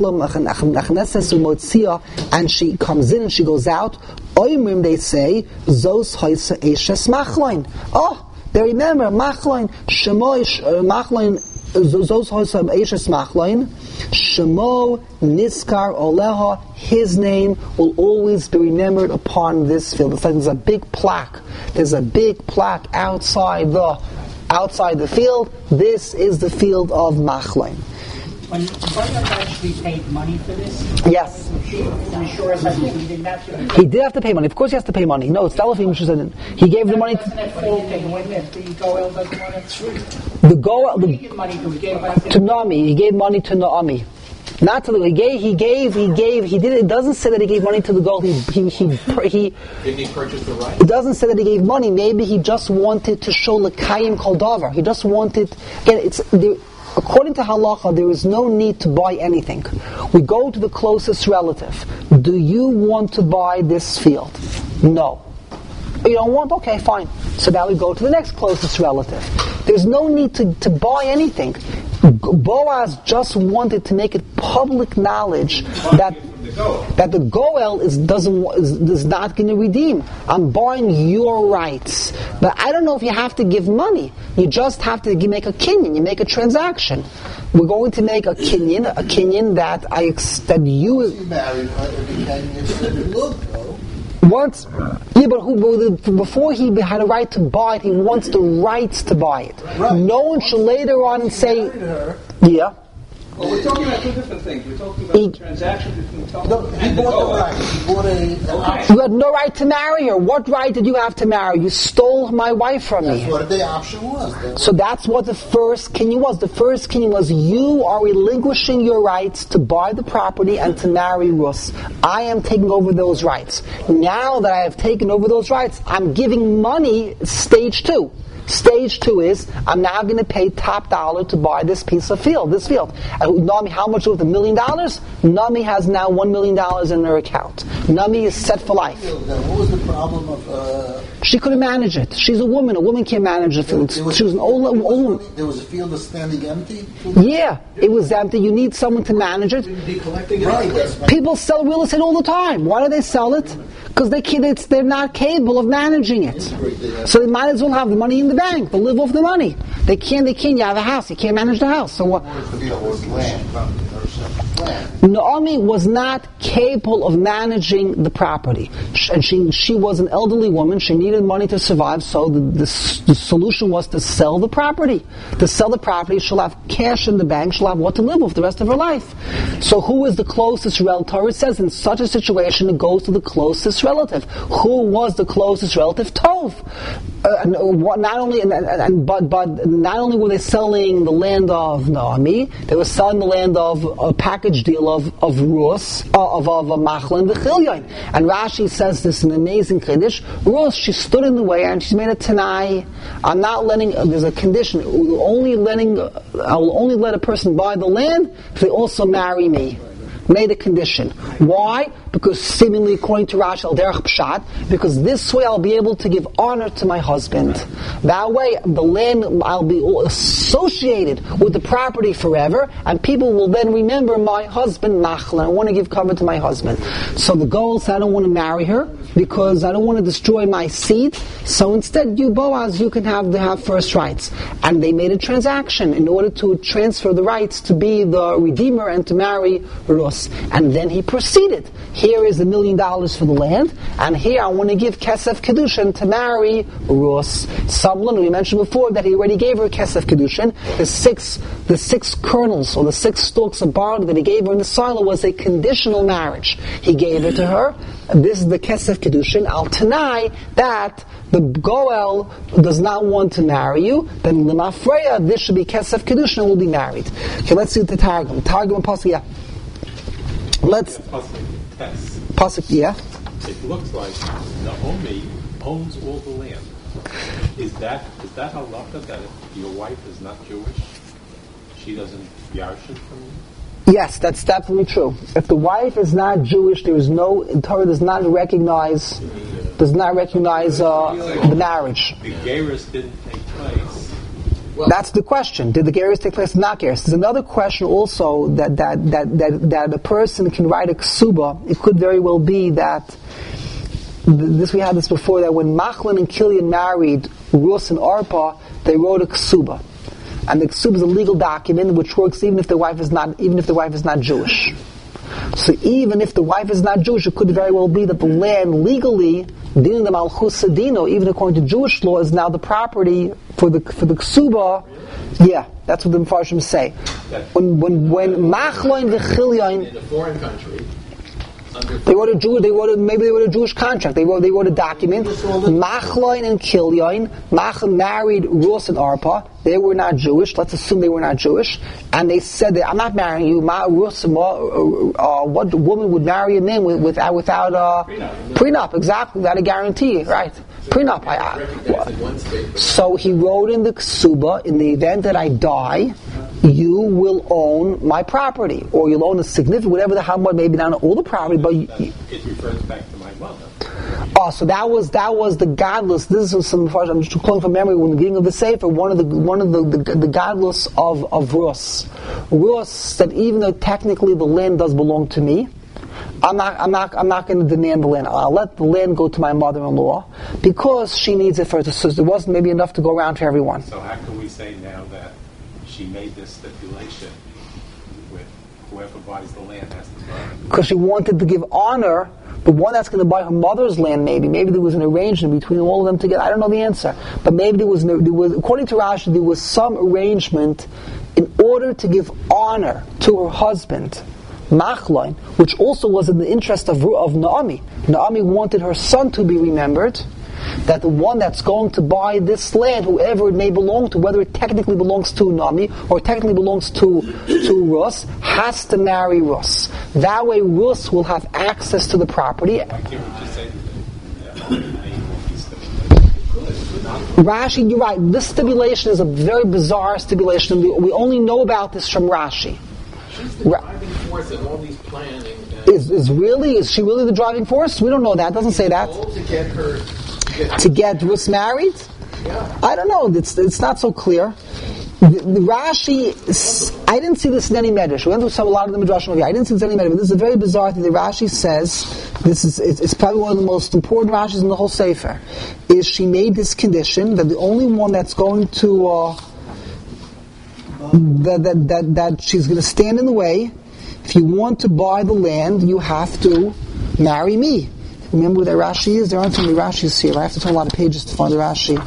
and she comes in and she goes out, they say, Zos Hoysa Eshes Machlein. Oh, they remember, Machlein, Shemoy, Machlein, Zos Hoysa Eshes Machlein, Shemo Niskar Oleha, his name will always be remembered upon this field. It's like there's a big plaque. There's a big plaque outside the field. This is the field of Machlein. When Boaz actually paid money for this? Yes. He didn't have to. He did have to pay money. Of course he has to pay money. No, it's Telefim which said he gave the money to the Goel doesn't want it. the Goel. He gave money to Naomi. He gave money to Naomi. Not to the he gave. He did. It doesn't say that he gave money to the Goel. He Didn't he purchase the right? It doesn't say that he gave money. Maybe he just wanted to show L'Kayim Kol Davar. He just wanted. Again, according to halacha, there is no need to buy anything. We go to the closest relative. Do you want to buy this field? No. You don't want? Okay, fine. So now we go to the next closest relative. There's no need to buy anything. Boaz just wanted to make it public knowledge that the Goel is not going to redeem. I'm buying your rights. But I don't know if you have to give money. You just have to make a kinyan. You make a transaction. We're going to make a kinyan that you married her every 10 years. Look, once, yeah, but before he had a right to buy it, he wants the rights to buy it. Right. No one should later on say, yeah. Well, we're talking about two different things. We're talking about the transaction between Tom and the Goel. You had no right to marry her. What right did you have to marry? You stole my wife from me. That's what the option was. So that's what the first kinyan was. The first kinyan was you are relinquishing your rights to buy the property and to marry Rus. I am taking over those rights. Now that I have taken over those rights, I'm giving money, stage 2. Stage 2 is, I'm now going to pay top dollar to buy this piece of field, this field. Nami, how much was it? $1 million? Nami has now $1 million in her account. Nami is set for life. What was the problem of... She couldn't manage it. She's a woman. A woman can't manage the field. She was an old woman. There was a field that's standing empty? Yeah, it was empty. You need someone to manage it. People sell real estate all the time. Why do they sell it? Because they're not capable of managing it. So they might as well have the money in the bank. They'll live off the money. They can't. You have a house. You can't manage the house. So what? Naomi was not capable of managing the property, and she was an elderly woman. She needed money to survive, so the solution was to sell the property. To sell the property, she'll have cash in the bank. She'll have what to live with the rest of her life. So who is the closest relative? It says in such a situation, it goes to the closest relative. Who was the closest relative? Tov. Not only were they selling the land of Naomi, they were selling the land of a package deal of Rus, of Machlin v'Chilyon. And Rashi says this in an amazing Kiddush. Rus, she stood in the way and she made a Tanai. I'm not letting. There's a condition. I will only let a person buy the land if they also marry me. Made a condition. Why? Because seemingly, according to Rashi, al derech pshat, because this way I'll be able to give honor to my husband. That way, the land, I'll be associated with the property forever, and people will then remember my husband, Machlin. I want to give cover to my husband. So the goal is I don't want to marry her, because I don't want to destroy my seed. So instead, you, Boaz, you can have first rights. And they made a transaction in order to transfer the rights to be the redeemer and to marry Rus. And then he proceeded. Here is $1 million for the land, and here I want to give Kesef Kedushin to marry Rus. Samlin, we mentioned before that he already gave her Kesef Kedushin. The six kernels, or the 6 stalks of barley that he gave her in the silo was a conditional marriage. He gave it to her. This is the Kesef Kedushin. Al Tanai, that the Goel does not want to marry you, then L'mafreya, this should be Kesef Kedushin and will be married. Okay, let's see the Targum. Targum and Pasuk, yeah. Let's... Pasuk, yeah. It looks like Naomi owns all the land. Is that halakha that if your wife is not Jewish, she doesn't yarshin from you? Yes, that's definitely true. If the wife is not Jewish, there is no Torah does not recognize the marriage. The gerus didn't take place That's the question. Did the gerus take place or not gerus? There's another question also that a person can write a ksuba. It could very well be that we had this before, that when Machlon and Killian married Rus and Arpa, they wrote a ksuba. And the ksuba is a legal document which works even if the wife is not Jewish. So even if the wife is not Jewish, it could very well be that the land legally, din the malchus dino, even according to Jewish law, is now the property for the ksuba. Yeah, that's what the Mepharshim say. When Machlon v'Chilyon in a foreign country, they wrote a Jewish contract. They wrote a document. Machlon and Kilyon, Machlon married Rus and Arpa. They were not Jewish. Let's assume they were not Jewish. And they said that I'm not marrying you. Rus, what woman would marry a man without prenup? Exactly, without a guarantee, right? Prenup. So he wrote in the ksuba, in the event that I die, you will own my property, or you'll own a significant, whatever maybe not all the property, but it refers back to my mother. Oh, so that was the godless. This is some. I'm just calling from memory. When the beginning of the Sefer, one of the godless of Rus, that even though technically the land does belong to me, I'm not going to demand the land. I'll let the land go to my mother-in-law because she needs it for her. So there wasn't maybe enough to go around to everyone. So how can we say now that she made this stipulation with whoever buys the land has to buy it? Because she wanted to give honor. The one that's going to buy her mother's land, maybe there was an arrangement between all of them together. I don't know the answer, but maybe there was according to Rashi, there was some arrangement in order to give honor to her husband, Machlon, which also was in the interest of Naomi. Naomi wanted her son to be remembered, that the one that's going to buy this land, whoever it may belong to, whether it technically belongs to Naomi or technically belongs to Rus, has to marry Rus. That way Rus will have access to the property. Why can't we just say Rashi, you're right. This stipulation is a very bizarre stipulation. We only know about this from Rashi. She's the driving force in all these planning. Is she really the driving force? We don't know that. It doesn't say that. To get Rus married? Yeah. I don't know. It's not so clear. The Rashi, I didn't see this in any medrash. We went through a lot of the midrashim over here. I didn't see this in any medrash, but this is a very bizarre thing. The Rashi says, it's probably one of the most important Rashis in the whole Sefer, is she made this condition that the only one that's going to, that she's going to stand in the way, if you want to buy the land, you have to marry me. Remember where that Rashi is? There aren't too many Rashis here. I have to turn a lot of pages to find the Rashi.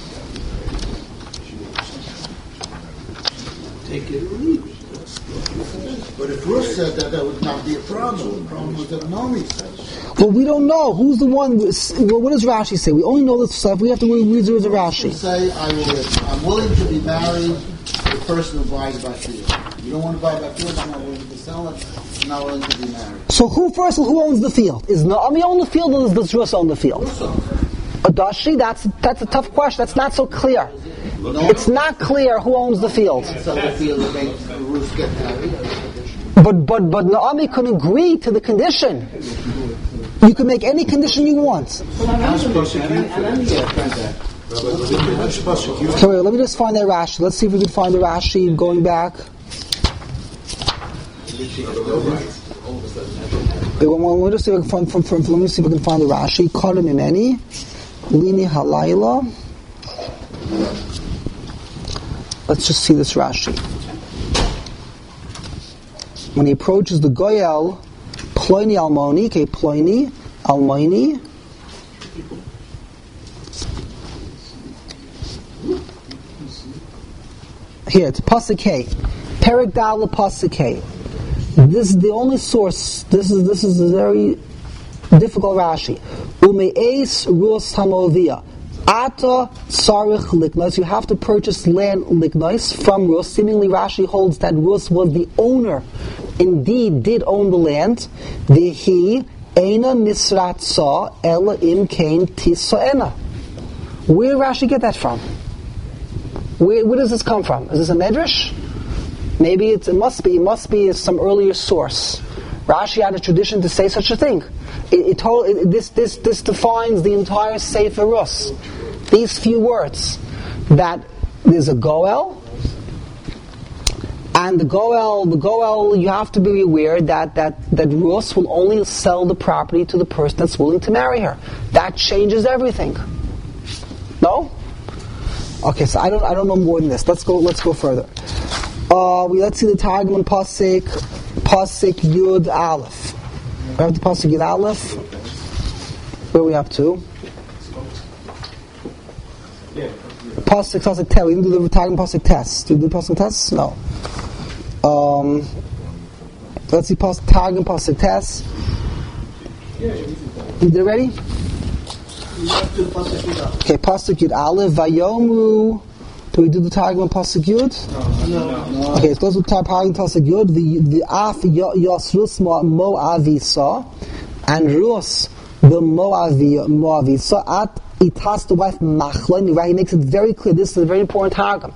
Take it or leave it. But if Rus said that would not be a problem. The problem was that Naomi says. Well, we don't know. Who's the one? What does Rashi say? We only know this stuff. We have to read the Rashi. Say, I'm willing to be married to the person who buys by field. You don't want to buy by field, I'm not willing to sell it. I'm not willing to be married. So who owns the field? Is Naomi own the field, or does Rus own the field? Does she? That's a tough question. That's not so clear. It's not clear who owns the field. So the field will make Rus get married. But Naomi can agree to the condition. You can make any condition you want. How's prosecuted? So wait, let me just find that Rashi. Let's see if we can find the Rashi going back. Let me see if I can find the Rashi. Kadam Imeni, Lini Halayla. Let's just see this Rashi. When he approaches the Goyel, Ploini Almoni, okay, Ploini Almoni. Here, it's Pasuk Hey. Perek Dal Pasuk Hey. This is the only source. This is a very difficult Rashi. Ume'es Rus Hamovia. Ata Sarich Liknos. You have to purchase land Liknos from Rus. Seemingly Rashi holds that Rus was the owner. Indeed, did own the land. Vihi Eina Misratza Ela Im Kain Tisoena. Where did Rashi get that from? Where does this come from? Is this a medrash? Maybe it must be some earlier source. Rashi had a tradition to say such a thing. This defines the entire Sefer Rus. These few words, that there's a goel, and the goel, you have to be aware that Rus will only sell the property to the person that's willing to marry her. That changes everything. No? Okay, so I don't know more than this. Let's go further. Let's see the Targum and Pasuk Yud Aleph. We have the Pasuk Yud Aleph. Where are we up to? Pasuk Tes. We didn't do the Targum Pasuk Tes. Did we do Pasuk Tes? No. Let's see Targum Pasuk Tes. You did it ready? Okay, Pasuk Yud Aleph. Vayomu. Do we do the Targum Pasuk Yud? No. Okay, it goes with Targum Pasuk Yud. The Af Yosrus Moavisa, and Rus the Moavisa at Itas the wife Machlon. Right, he makes it very clear. This is a very important Targum.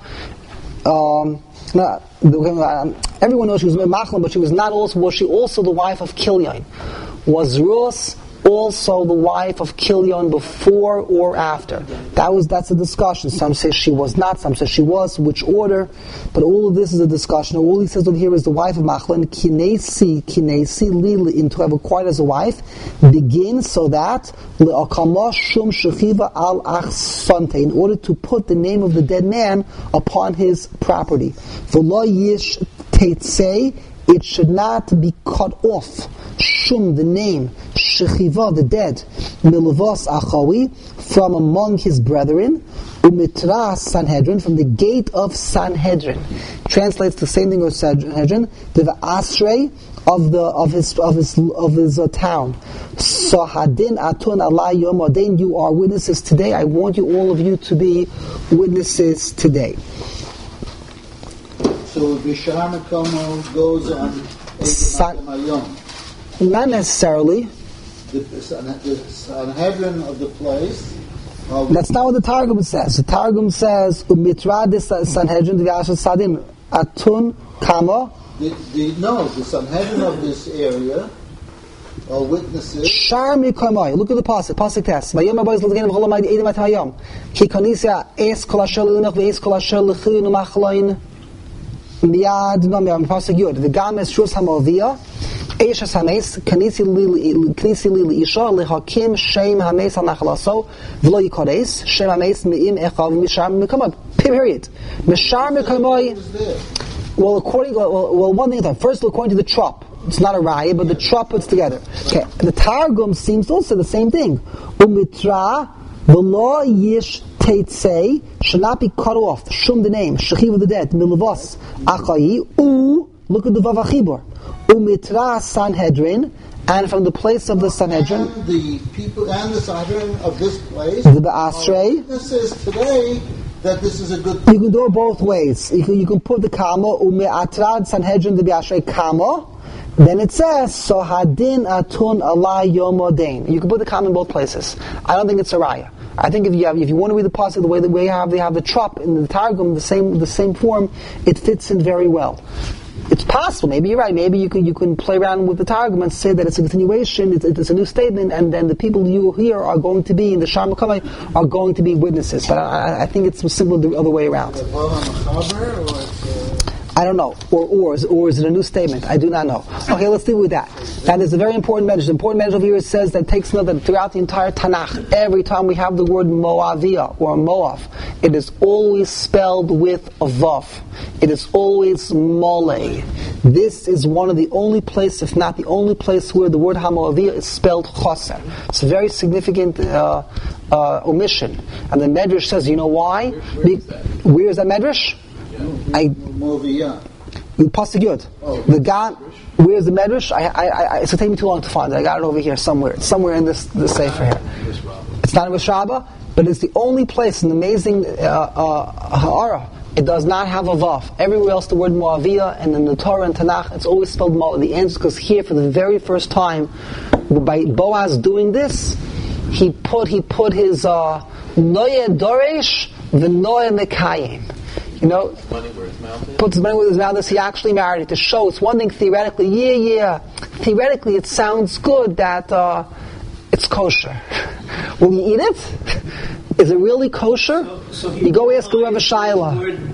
Everyone knows she was Machlon, but she was not also. Was she also the wife of Kilyon? Was Rus also the wife of Kilyon before or after? That's a discussion. Some say she was not, some say she was, which order, but all of this is a discussion. All he says over here is the wife of Machlon, Kinesi, Lili, in to have acquired as a wife, begins so that Le'akama Shum Shechiva Al Achsante, in order to put the name of the dead man upon his property. V'lo Yish Teitzei, it should not be cut off. Shum, the name, Shechiva, the dead, Milavos Achawi, from among his brethren, Umitra Sanhedrin, from the gate of Sanhedrin. Translates the same thing as Sanhedrin, the Asrei of his town. So Hadin Atun Allah Yom Odein, you are witnesses today. I want you, all of you, to be witnesses today. So Bishar Makomo goes on Mayom. Not necessarily. The Sanhedrin of the place. That's not what the Targum says. The Targum says, "Umitra de Sanhedrin v'Yashar Sadim Atun Kama." The Sanhedrin of this area are witnesses. Shar Mikamai. Look at the pasuk test. Vayom Abayis L'Gain V'Cholamai Eidim Atayom. Ki Kanisia Es Kol Asher L'Unach V'Es Kol Asher L'Chiyun U'Machloin Miyad Nomiyam pasuk Yud. V'Gam Es Shus HaMovia. Eish HaMeis Kanisi Lili Isha Lehakim Shem HaMeis HaNachalaso V'Lo Yikodes Shem HaMeis Me'im Echav Mishar Mikamai. Period. Mishar Mikamai. Well, one thing at a time. First, according to the Trop, it's not a raya, but the Trop puts together. Okay, the Targum seems to also the same thing. Umitra v'lo yish teitzei should not be cut off. Shum, the name, shechiv of the dead, milavos achayi. Look at the vavachibur. Umitra Sanhedrin, and from the place of the Sanhedrin, and the people and the Sanhedrin of this place, the Asrei. This is today. That this is a good. You can do it both ways. You can put the kama ume'atrad Sanhedrin to be ashrei kama. Then it says so hadin atun alai yomodain. You can put the kama in both places. I don't think it's a raya. I think if you want to read the pasuk the way they have the trop in the Targum, the same form, it fits in very well. It's possible. Maybe you're right. Maybe you can play around with the Targum and say that it's a continuation. It's a new statement, and then the people you hear are going to be in the Shar Makamai are going to be witnesses. But I think it's simply the other way around. I don't know. Or is it a new statement? I do not know. Okay, let's deal with that. That is a very important measure. The important measure over here says that takes note that throughout the entire Tanakh, every time we have the word Moavia or Moav, it is always spelled with a Vav. It is always Mole. This is one of the only places, if not the only place, where the word HaMoavia is spelled Choser. It's a very significant omission. And the Medrash says, you know why? Where is that Medrash? Pasuk Yud. The God. Where's the Medrash? It's taking me too long to find it. I got it over here somewhere. It's somewhere in this sefer here. It's not in Rosh Rabbah, but it's the only place in the amazing Ha'ara. It does not have a Vav. Everywhere else the word Moavia, and in the Torah and Tanakh, it's always spelled Mo. The answer is because here, for the very first time, by Boaz doing this, he put his Noye Doresh v'Noye Mekayim. You know, puts his money where his mouth is. He actually married it to show. It's one thing theoretically. Theoretically, it sounds good that it's kosher. Will you eat it? Is it really kosher? You go ask Rav Shaila.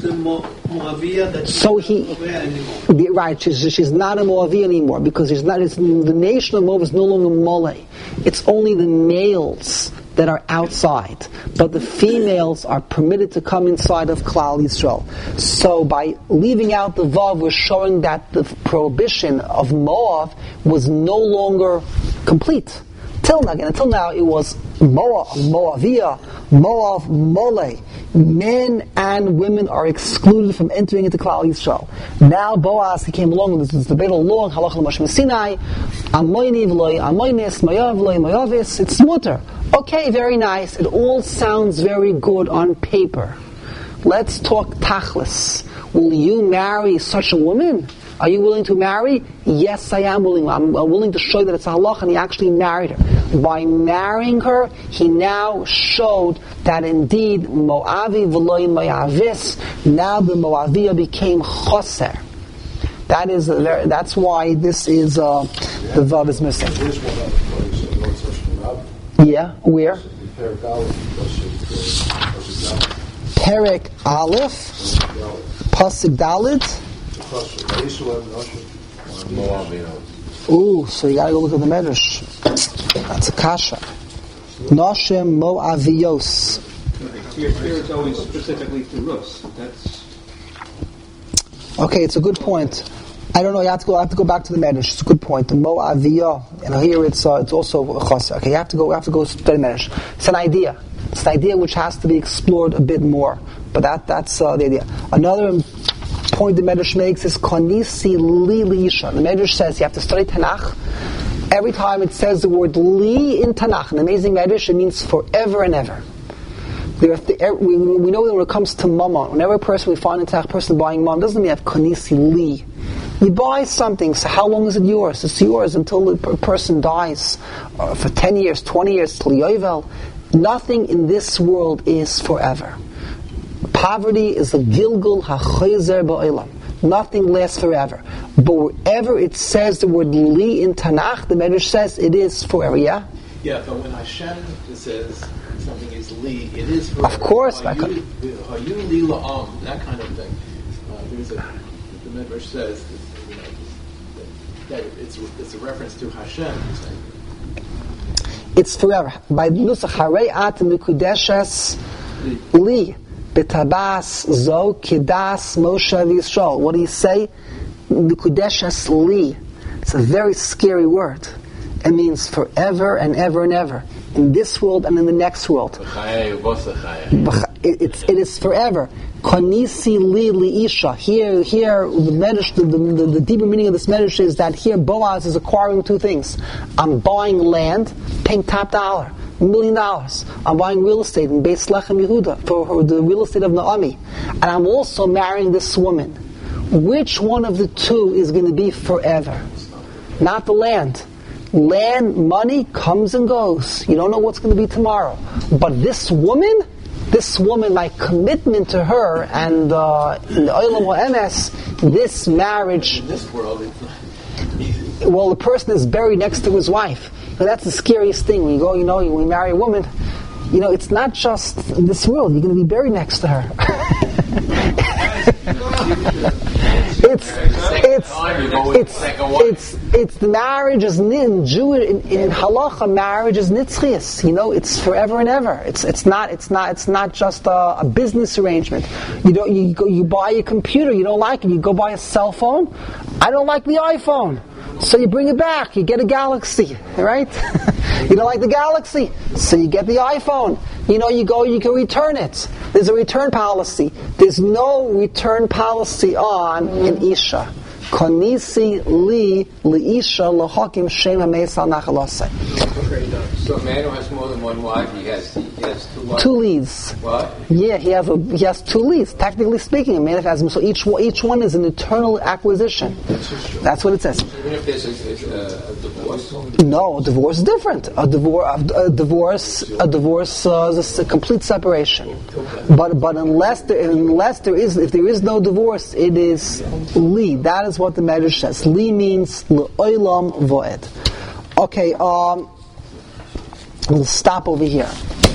So right, she's not a Moavi anymore because she's not. It's, the nation of Moab is no longer Mole. It's only the males that are outside, but the females are permitted to come inside of Klal Yisrael. So by leaving out the Vav, we're showing that the prohibition of Moab was no longer complete. Until now, it was Moab, Moavia, Moab, Mole. Men and women are excluded from entering into Klal Yisrael. Now Boaz, he came along, and this is the debate all along, Halacha l'Moshe Sinai, Amoyni v'loi Amoynis, Mayav v'loi Mayavis, it's mutter. Okay, very nice. It all sounds very good on paper. Let's talk tachlis. Will you marry such a woman? Are you willing to marry? Yes, I am willing. I'm willing to show that it's a halach, and he actually married her. By marrying her, he now showed that indeed Moavi v'loi Moavis, now the Moaviyah became choser. That's why this is the vav is missing. Yeah, where? Perek Aleph, Pasuk Dalet. Ooh, so you gotta go look at the Medrash. That's a kasha. Noshem Moaviyos. Here it's always specifically to Rus. That's okay. It's a good point. I don't know. I have to go back to the Medrash. It's a good point. The Moaviyah, and here it's also chasa. Okay, you have to go study Medrash. It's an idea. It's an idea which has to be explored a bit more. But that's the idea. Another point the Medrash makes is Konisi Li Liisha. The Medrash says you have to study Tanakh. Every time it says the word Li in Tanakh, an amazing Medrash, it means forever and ever. We know that when it comes to Mammon, whenever a person we find a Tanakh person buying Mammon, doesn't mean have Konisi Li. You buy something, so how long is it yours? It's yours until the person dies, for 10 years, 20 years, till Yovel. Nothing in this world is forever. Poverty is a gilgul ha'chozer ba'olam. Nothing lasts forever. But wherever it says the word li in Tanakh, the Medrash says it is forever, yeah? Yeah, but when Hashem says something is li, it is forever. Of course. Hayu li la'am, that kind of thing. The Medrash says that it's a reference to Hashem. It's forever. By Nusach Harei At Mikudeshes Li Betabas Zo Kedas Moshe V'Yisrael. What do you say? Mikudeshes Li. It's a very scary word. It means forever and ever and ever. In this world and in the next world. It is forever. Konisi li liisha. Here, the Medrash, the deeper meaning of this Medrash is that here Boaz is acquiring two things. I'm buying land, paying top dollar, $1 million. I'm buying real estate in Beis Lechem Yehuda for the real estate of Naomi, and I'm also marrying this woman. Which one of the two is going to be forever? Not the land. Land, money comes and goes. You don't know what's going to be tomorrow. But this woman, my commitment to her, and in the Olam HaEmes, this marriage. In this world, well, the person is buried next to his wife. And that's the scariest thing. When you go, when you marry a woman, it's not just in this world. You're going to be buried next to her. It's the marriage is in halacha. Marriage is nitzchias. It's forever and ever. It's not just a business arrangement. You buy a computer, you don't like it, you go buy a cell phone. I don't like the iPhone, so you bring it back. You get a Galaxy, right? You don't like the Galaxy, so you get the iPhone. You can return it. There's a return policy. There's no return policy on an Isha. Konisi li Isha lahakim shem hameisal nachalase. So a man who has more than one wife, he has two wives? 2 leads. What? Yeah, he has 2 leads. Technically speaking, a man has so each one is an eternal acquisition. That's what it says. Even if there's a divorce? No, a divorce is different. A divorce is a complete separation. But if there is no divorce, it is li. That is what the Medrash says. Li means le'olam voed. Okay, we'll stop over here.